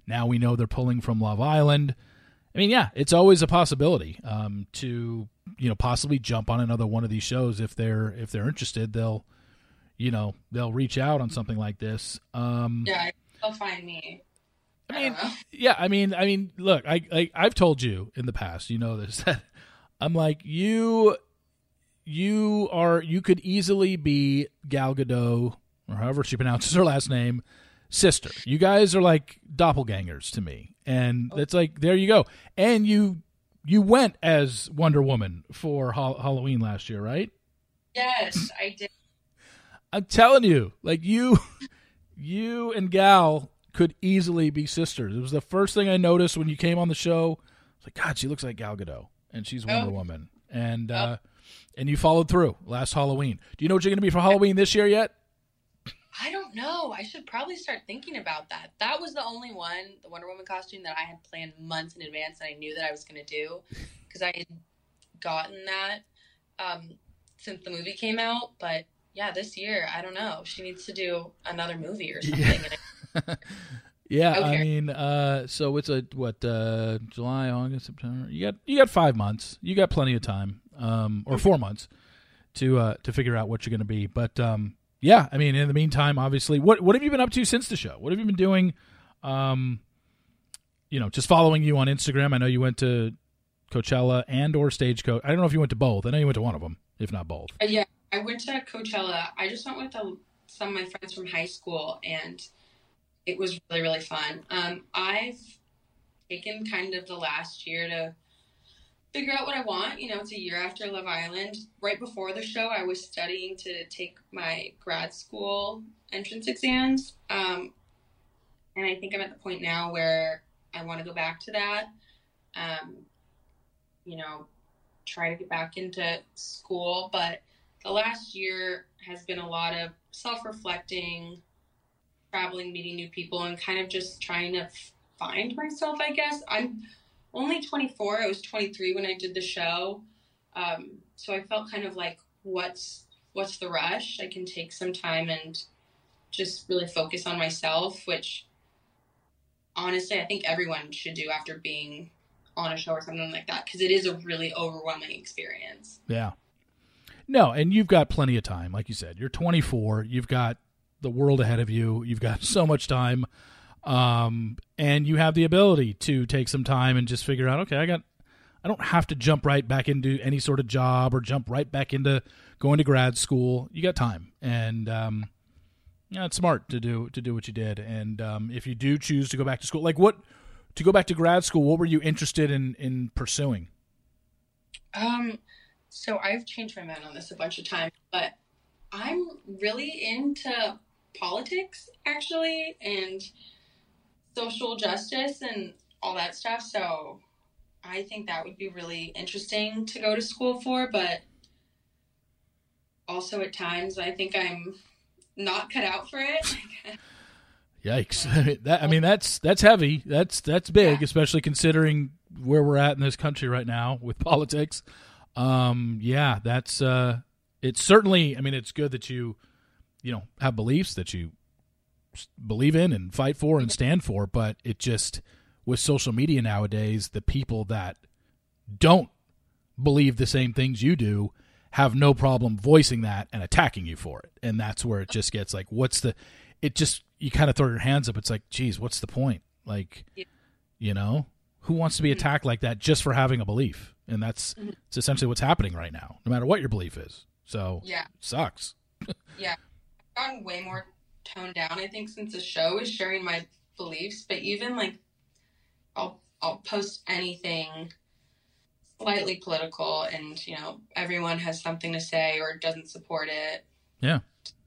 S4: Now we know they're pulling from Love Island. I mean, yeah, it's always a possibility to possibly jump on another one of these shows if they're interested. They'll reach out on something like this.
S3: Yeah, they'll find me.
S4: I mean, look, I've told you in the past, you know this, that I'm like, you could easily be Gal Gadot, or however she pronounces her last name, sister. You guys are like doppelgangers to me, and it's like, there you go. And you went as Wonder Woman for Halloween last year, right?
S3: Yes, I did.
S4: I'm telling you, like you and Gal could easily be sisters. It was the first thing I noticed when you came on the show. I was like, God, she looks like Gal Gadot, and she's Wonder Woman. And you followed through last Halloween. Do you know what you're going to be for Halloween this year yet?
S3: I don't know. I should probably start thinking about that. That was the only one, the Wonder Woman costume, that I had planned months in advance, and I knew that I was going to do because I had gotten that since the movie came out. But yeah, this year, I don't know. She needs to do another movie or something.
S4: Yeah, okay. I mean, so it's July, August, September. You got 5 months. You got plenty of time, or 4 months to figure out what you're going to be. But yeah, I mean, in the meantime, obviously, what have you been up to since the show? What have you been doing? Just following you on Instagram. I know you went to Coachella or Stagecoach. I don't know if you went to both. I know you went to one of them, if not both.
S3: Yeah, I went to Coachella. I just went with some of my friends from high school, and it was really, really fun. I've taken kind of the last year to figure out what I want. It's a year after Love Island. Right before the show, I was studying to take my grad school entrance exams. And I think I'm at the point now where I want to go back to that. Try to get back into school. But the last year has been a lot of self-reflecting, traveling, meeting new people, and kind of just trying to find myself, I guess. I'm only 24. I was 23 when I did the show. So I felt kind of like, what's the rush? I can take some time and just really focus on myself, which honestly, I think everyone should do after being on a show or something like that, because it is a really overwhelming experience.
S4: Yeah. No, and you've got plenty of time. Like you said, you're 24. You've got the world ahead of you. You've got so much time. And you have the ability to take some time and just figure out, okay, I don't have to jump right back into any sort of job or jump right back into going to grad school. You got time. And, it's smart to do what you did. And, if you do choose to go back to school, to go back to grad school, what were you interested in pursuing?
S3: So I've changed my mind on this a bunch of times, but I'm really into politics, actually, and social justice and all that stuff. So I think that would be really interesting to go to school for, but also at times I think I'm not cut out for it.
S4: Yikes. That's heavy. That's big, yeah. Especially considering where we're at in this country right now with politics. That's it's certainly, it's good that you have beliefs that you believe in and fight for and stand for, but it just, with social media nowadays, the people that don't believe the same things you do have no problem voicing that and attacking you for it. And that's where it just gets like, you kind of throw your hands up. It's like, geez, what's the point? Like, who wants to be attacked like that just for having a belief? And it's essentially what's happening right now, no matter what your belief is. So
S3: yeah,
S4: it sucks.
S3: Yeah. I've gotten way more toned down, I think, since the show is sharing my beliefs, but even like I'll post anything slightly political and, everyone has something to say or doesn't support it.
S4: Yeah.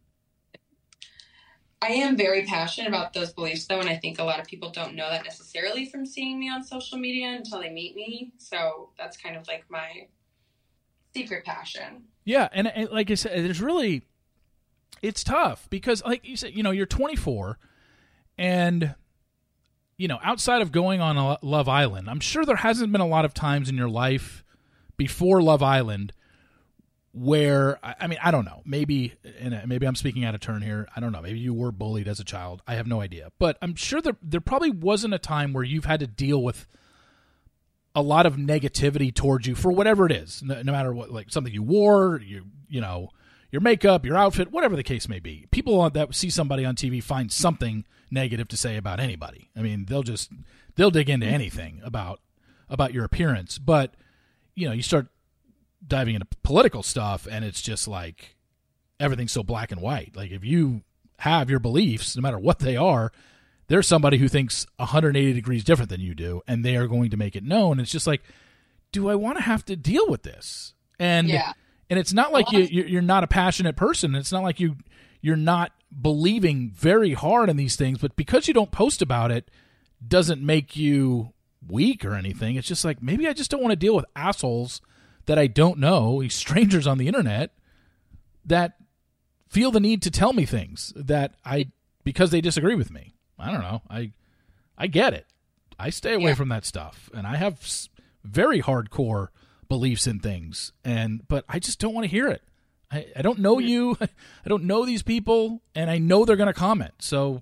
S3: I am very passionate about those beliefs, though, and I think a lot of people don't know that necessarily from seeing me on social media until they meet me. So that's kind of like my secret passion.
S4: Yeah, and like I said, it's tough because, like you said, you're 24, and, outside of going on Love Island, I'm sure there hasn't been a lot of times in your life before Love Island where, I mean, I don't know, maybe I'm speaking out of turn here. I don't know. Maybe you were bullied as a child. I have no idea. But I'm sure there probably wasn't a time where you've had to deal with a lot of negativity towards you for whatever it is, no matter what, like something you wore, you know, your makeup, your outfit, whatever the case may be. People that see somebody on TV find something negative to say about anybody. I mean, they'll dig into anything about your appearance. But, you know, you start diving into political stuff and it's just like everything's so black and white. Like if you have your beliefs, no matter what they are, there's somebody who thinks 180 degrees different than you do, and they are going to make it known. It's just like, do I want to have to deal with this? And it's not like you're not a passionate person. It's not like you're not believing very hard in these things, but because you don't post about it doesn't make you weak or anything. It's just like, maybe I just don't want to deal with assholes that I don't know, these strangers on the internet that feel the need to tell me things because they disagree with me. I don't know. I get it. I stay away from that stuff, and I have very hardcore beliefs in things, but I just don't want to hear it. I don't know you. I don't know these people, and I know they're going to comment. So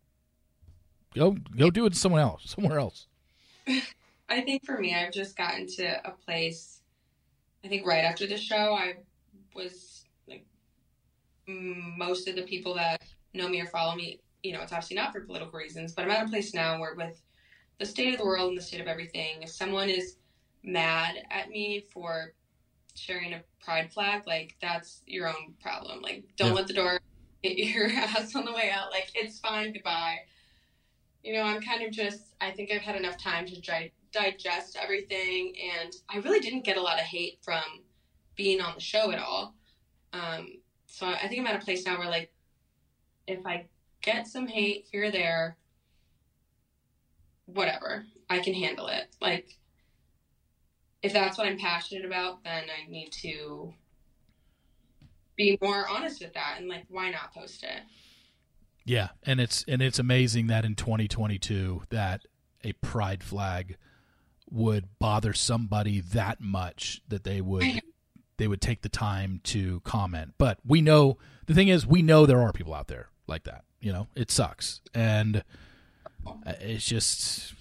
S4: go do it somewhere else.
S3: I think for me, I've just gotten to a place, I think right after the show, I was like, most of the people that know me or follow me, you know, it's obviously not for political reasons, but I'm at a place now where with the state of the world and the state of everything, if someone is mad at me for sharing a pride flag, like, that's your own problem. Like, don't let the door hit your ass on the way out. Like, it's fine, goodbye. You know, I'm kind of just, I think I've had enough time to digest everything, and I really didn't get a lot of hate from being on the show at all. So I think I'm at a place now where, like, if I get some hate here or there, whatever, I can handle it. Like, if that's what I'm passionate about, then I need to be more honest with that, and like, why not post it?
S4: Yeah, and it's amazing that in 2022 that a pride flag would bother somebody that much that they would take the time to comment. But we know there are people out there like that. You know, it sucks, and it's just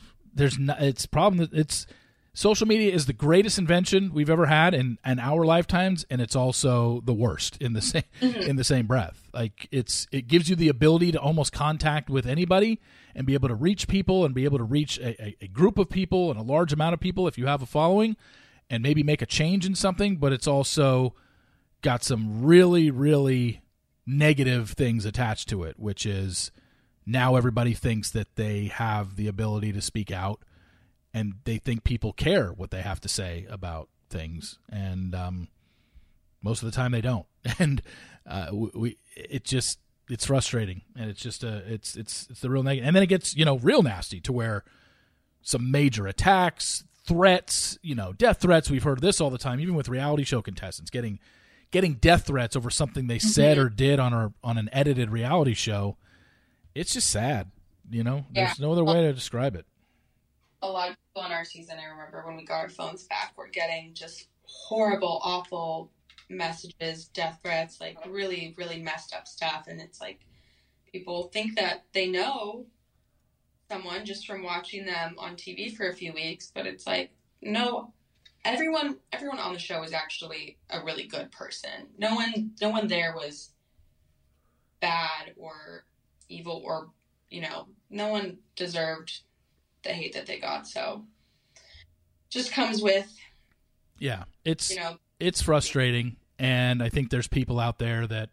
S4: social media is the greatest invention we've ever had in our lifetimes, and it's also the worst in the same breath. Like, it gives you the ability to almost contact with anybody and be able to reach people and be able to reach a group of people and a large amount of people if you have a following, and maybe make a change in something. But it's also got some really, really negative things attached to it, which is now everybody thinks that they have the ability to speak out, and they think people care what they have to say about things, and most of the time they don't. And it's frustrating, and it's just it's the real negative. And then it gets, you know, real nasty to where some major attacks, threats, you know, death threats. We've heard this all the time, even with reality show contestants getting death threats over something they said or did on an edited reality show. It's just sad, you know. There's no other way to describe it.
S3: A lot of people on our season, I remember when we got our phones back, were getting just horrible, awful messages, death threats, like really, really messed up stuff. And it's like, people think that they know someone just from watching them on TV for a few weeks, but it's like, no, everyone on the show was actually a really good person. No one there was bad or evil, or, you know, no one deserved the hate that they got. So just comes with,
S4: it's frustrating. And I think there's people out there that,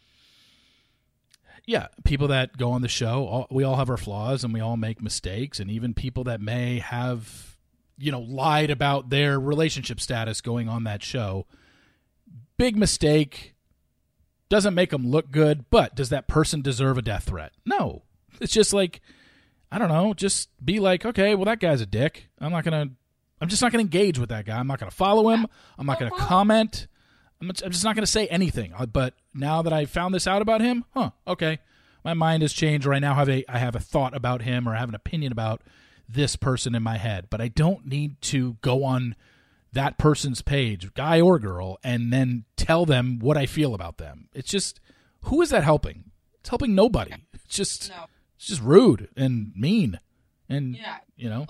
S4: people that go on the show, we all have our flaws and we all make mistakes. And even people that may have, you know, lied about their relationship status going on that show, big mistake, doesn't make them look good. But does that person deserve a death threat? No. It's just like, I don't know, just be like, okay, well, that guy's a dick. I'm just not going to engage with that guy. I'm not going to follow him. I'm not going to comment. I'm just not going to say anything. But now that I found this out about him, okay, my mind has changed, or I now have a thought about him, or I have an opinion about this person in my head. But I don't need to go on that person's page, guy or girl, and then tell them what I feel about them. It's just, who is that helping? It's helping nobody. It's just rude and mean. And, you know.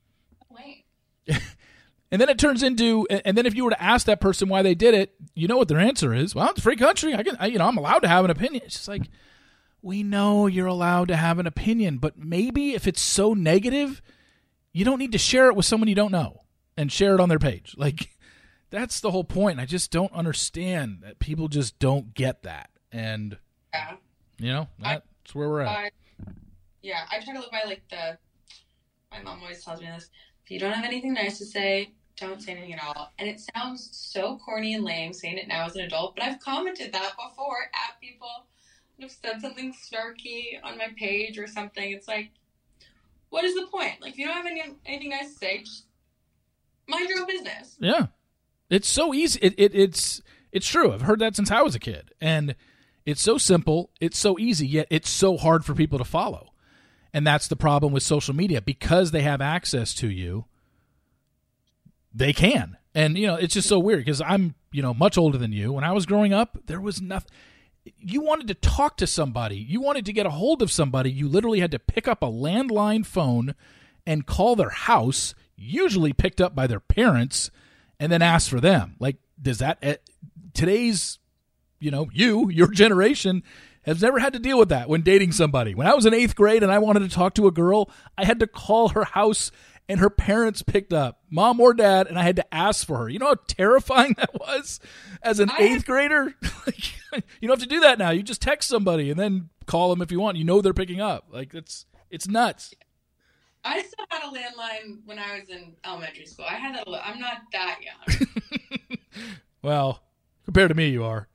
S4: And then it turns into, and then if you were to ask that person why they did it, you know what their answer is. Well, it's a free country. I'm allowed to have an opinion. It's just like, we know you're allowed to have an opinion, but maybe if it's so negative, you don't need to share it with someone you don't know and share it on their page. Like, that's the whole point. I just don't understand that people just don't get that. And, you know, that's where we're at.
S3: I try to live by, like, my mom always tells me this, if you don't have anything nice to say, don't say anything at all. And it sounds so corny and lame saying it now as an adult, but I've commented that before at people and have said something snarky on my page or something. It's like, what is the point? Like, if you don't have anything nice to say, just mind your own business.
S4: Yeah. It's so easy. It's true. I've heard that since I was a kid. And it's so simple. It's so easy, yet it's so hard for people to follow. And that's the problem with social media. Because they have access to you, they can. And, you know, it's just so weird because I'm, you know, much older than you. When I was growing up, there was nothing. You wanted to talk to somebody. You wanted to get a hold of somebody. You literally had to pick up a landline phone and call their house, usually picked up by their parents, and then ask for them. Like, does that today's, you know, your generation has never had to deal with that when dating somebody. When I was in 8th grade and I wanted to talk to a girl, I had to call her house and her parents picked up, mom or dad, and I had to ask for her. You know how terrifying that was as an 8th grader? Like, you don't have to do that now. You just text somebody and then call them if you want. You know they're picking up. Like, it's nuts.
S3: I still had a landline when I was in elementary school. I had that. I'm not that young.
S4: Well, compared to me, you are.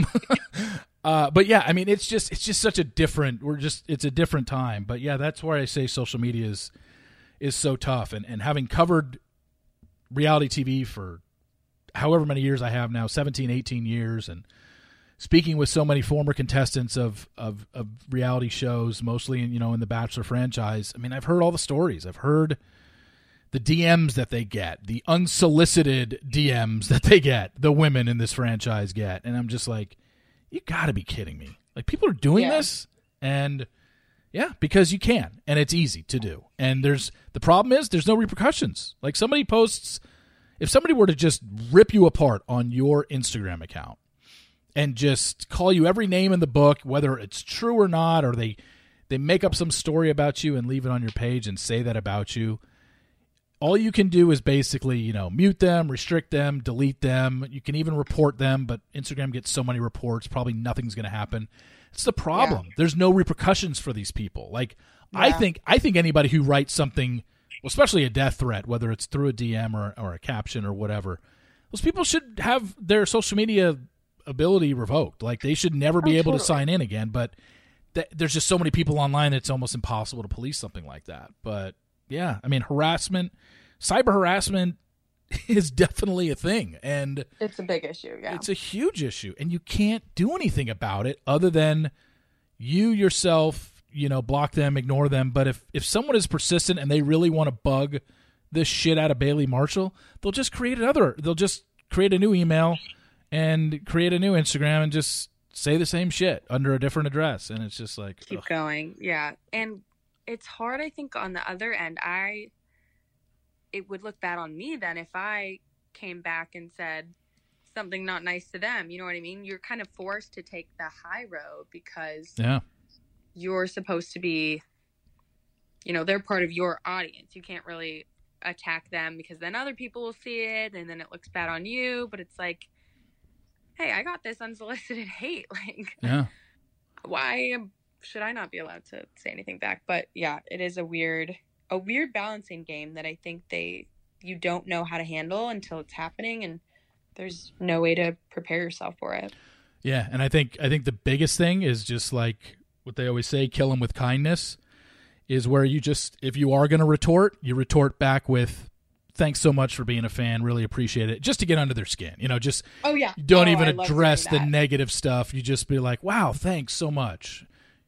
S4: But yeah, I mean, it's just such a different. It's a different time. But yeah, that's why I say social media is so tough. And having covered reality TV for however many years I have now, 17, 18 years, and speaking with so many former contestants of reality shows, mostly in the Bachelor franchise, I mean, I've heard all the stories. I've heard the DMs that they get, the unsolicited DMs that they get, the women in this franchise get. And I'm just like, you got to be kidding me. Like, people are doing this, and yeah, because you can, and it's easy to do. And the problem is there's no repercussions. Like, somebody posts, if somebody were to just rip you apart on your Instagram account and just call you every name in the book, whether it's true or not, or they make up some story about you and leave it on your page and say that about you, all you can do is basically, mute them, restrict them, delete them. You can even report them, but Instagram gets so many reports, probably nothing's going to happen. It's the problem. Yeah. There's no repercussions for these people. Like, I think anybody who writes something, well, especially a death threat, whether it's through a DM or a caption or whatever, those people should have their social media ability revoked. Like, they should never be able to sign in again. But there's just so many people online that it's almost impossible to police something like that. But yeah, I mean, cyber harassment is definitely a thing, and
S3: it's a big issue. Yeah,
S4: it's a huge issue, and you can't do anything about it other than you yourself, block them, ignore them. But if someone is persistent and they really want to bug this shit out of Bailey Marshall, they'll just create a new email and create a new Instagram and just say the same shit under a different address, and it's just like
S5: keep going. Yeah, and it's hard. I think on the other end, it would look bad on me then if I came back and said something not nice to them. You know what I mean? You're kind of forced to take the high road because you're supposed to be, they're part of your audience. You can't really attack them because then other people will see it and then it looks bad on you. But it's like, hey, I got this unsolicited hate. Like, why should I not be allowed to say anything back? But yeah, it is a weird balancing game that I think you don't know how to handle until it's happening, and there's no way to prepare yourself for it.
S4: Yeah, and I think the biggest thing is just like what they always say, kill them with kindness, is where you just, if you are going to retort, you retort back with, thanks so much for being a fan, really appreciate it, just to get under their skin. Just don't even address the negative stuff. You just be like, wow, thanks so much.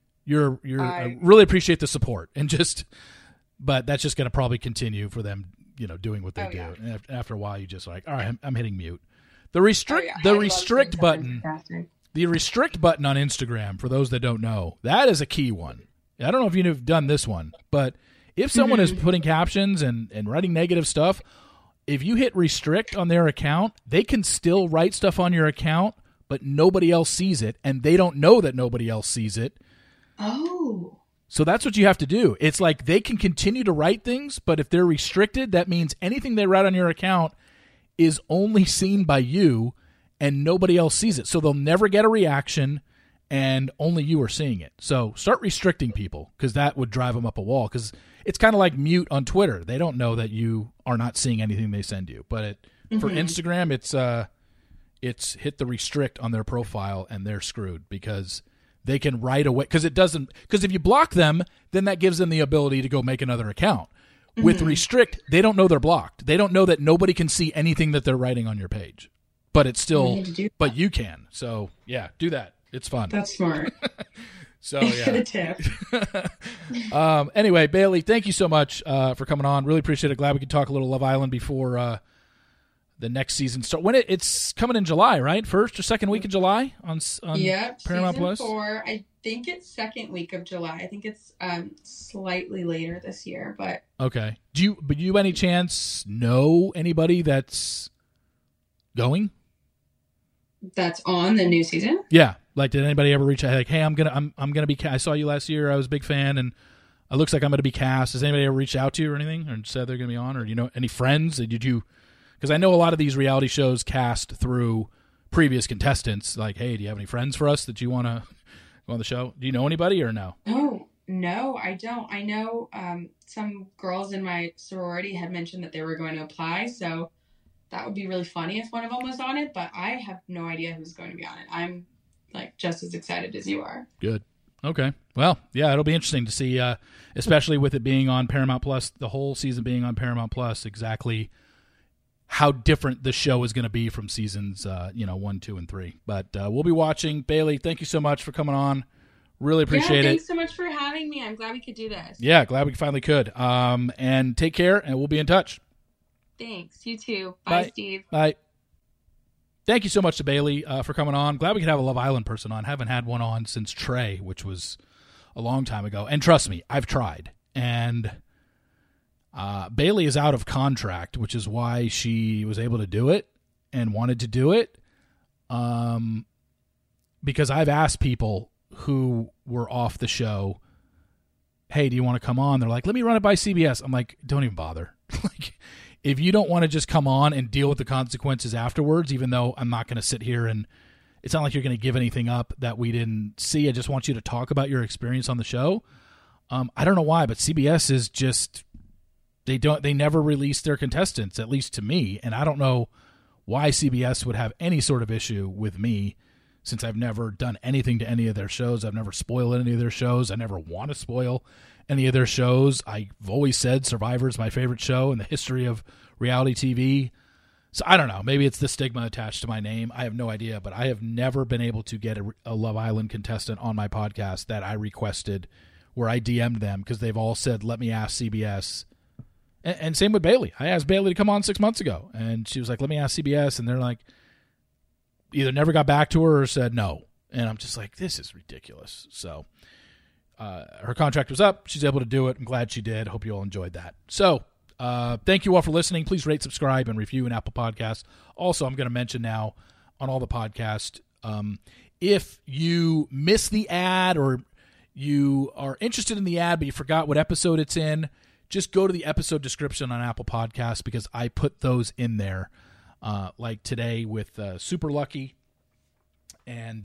S4: I really appreciate the support, and but that's just going to probably continue for them doing what they do.
S3: Yeah.
S4: And after a while, you just like, all right, I'm hitting mute. The restrict
S3: I love
S4: restrict button.
S3: fantastic.
S4: The restrict button on Instagram, for those that don't know, that is a key one. I don't know if you've done this one, but if someone is putting captions and writing negative stuff, if you hit restrict on their account, they can still write stuff on your account, but nobody else sees it, and they don't know that nobody else sees it.
S3: Oh.
S4: So that's what you have to do. It's like they can continue to write things, but if they're restricted, that means anything they write on your account is only seen by you, and nobody else sees it. So they'll never get a reaction, and only you are seeing it. So start restricting people, because that would drive them up a wall, because it's kind of like mute on Twitter. They don't know that you are not seeing anything they send you. But for Instagram, it's hit the restrict on their profile, and they're screwed, because they can write away. Because if you block them, then that gives them the ability to go make another account. With restrict, they don't know they're blocked. They don't know that nobody can see anything that they're writing on your page. But it's still, but you can. So yeah, do that. It's fun.
S3: That's smart.
S4: So yeah.
S3: Good tip.
S4: Anyway, Bailey, thank you so much for coming on. Really appreciate it. Glad we could talk a little Love Island before the next season starts. When it's coming in July, right? First or second week of July on Paramount Plus.
S3: 4. I think it's second week of July. I think it's slightly later this year, but
S4: okay. Do you any chance know anybody that's going?
S3: That's on the new season?
S4: Yeah. Like, did anybody ever reach out like, hey, I'm gonna be I saw you last year, I was a big fan, and it looks like I'm gonna be cast. Has anybody ever reached out to you or anything, or said they're gonna be on, or any friends? Did you? Because I know a lot of these reality shows cast through previous contestants. Like, hey, do you have any friends for us that you want to go on the show? Do you know anybody or no?
S3: Oh, no, I don't. I know some girls in my sorority had mentioned that they were going to apply, so that would be really funny if one of them was on it, but I have no idea who's going to be on it. I'm just as excited as you are.
S4: Good. Okay. Well, yeah, it'll be interesting to see, especially with it being on Paramount Plus, the whole season being on Paramount Plus, exactly how different the show is going to be from seasons 1, 2, and 3. But we'll be watching. Bailey, thank you so much for coming on. Really appreciate it.
S3: Thanks so much for having me. I'm glad we could do this.
S4: Yeah, glad we finally could. And take care, and we'll be in touch.
S3: Thanks. You too. Bye, Steve.
S4: Bye. Thank you so much to Bailey for coming on. Glad we could have a Love Island person on. Haven't had one on since Trey, which was a long time ago. And trust me, I've tried. And Bailey is out of contract, which is why she was able to do it and wanted to do it. Because I've asked people who were off the show, hey, do you want to come on? They're like, let me run it by CBS. I'm like, don't even bother. If you don't want to just come on and deal with the consequences afterwards, even though I'm not going to sit here and it's not like you're going to give anything up that we didn't see. I just want you to talk about your experience on the show. I don't know why, but CBS is just, they never release their contestants, at least to me. And I don't know why CBS would have any sort of issue with me, since I've never done anything to any of their shows. I've never spoiled any of their shows. I never want to spoil any of their shows. I've always said Survivor is my favorite show in the history of reality TV. So I don't know. Maybe it's the stigma attached to my name. I have no idea, but I have never been able to get a Love Island contestant on my podcast that I requested, where I DM'd them, because they've all said, let me ask CBS. And same with Bailey. I asked Bailey to come on 6 months ago, and she was like, let me ask CBS. And they're like, either never got back to her or said no. And I'm just like, this is ridiculous. So her contract was up. She's able to do it. I'm glad she did. Hope you all enjoyed that. So thank you all for listening. Please rate, subscribe, and review in Apple Podcasts. Also, I'm going to mention now on all the podcasts, if you miss the ad or you are interested in the ad but you forgot what episode it's in, just go to the episode description on Apple Podcasts, because I put those in there. Like today with Super Lucky and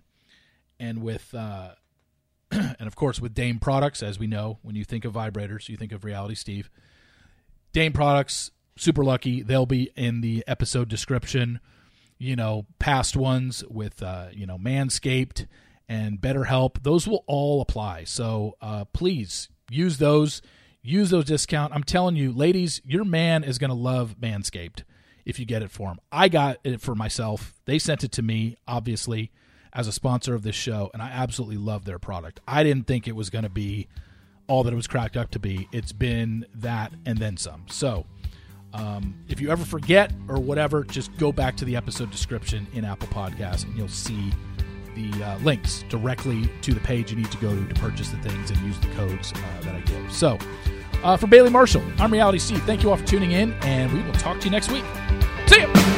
S4: with and of course with Dame Products. As we know, when you think of vibrators, you think of Reality Steve. Dame Products, Super Lucky, they'll be in the episode description. Past ones with Manscaped and BetterHelp, those will all apply. So please use those discount. I'm telling you, ladies, your man is going to love Manscaped if you get it for him. I got it for myself. They sent it to me, obviously, as a sponsor of this show, and I absolutely love their product. I didn't think it was going to be all that it was cracked up to be. It's been that and then some. So If you ever forget or whatever, just go back to the episode description in Apple Podcasts, and you'll see the links directly to the page you need to go to purchase the things and use the codes that I give. So, for Bailey Marshall, I'm Reality Steve. Thank you all for tuning in, and we will talk to you next week. See ya!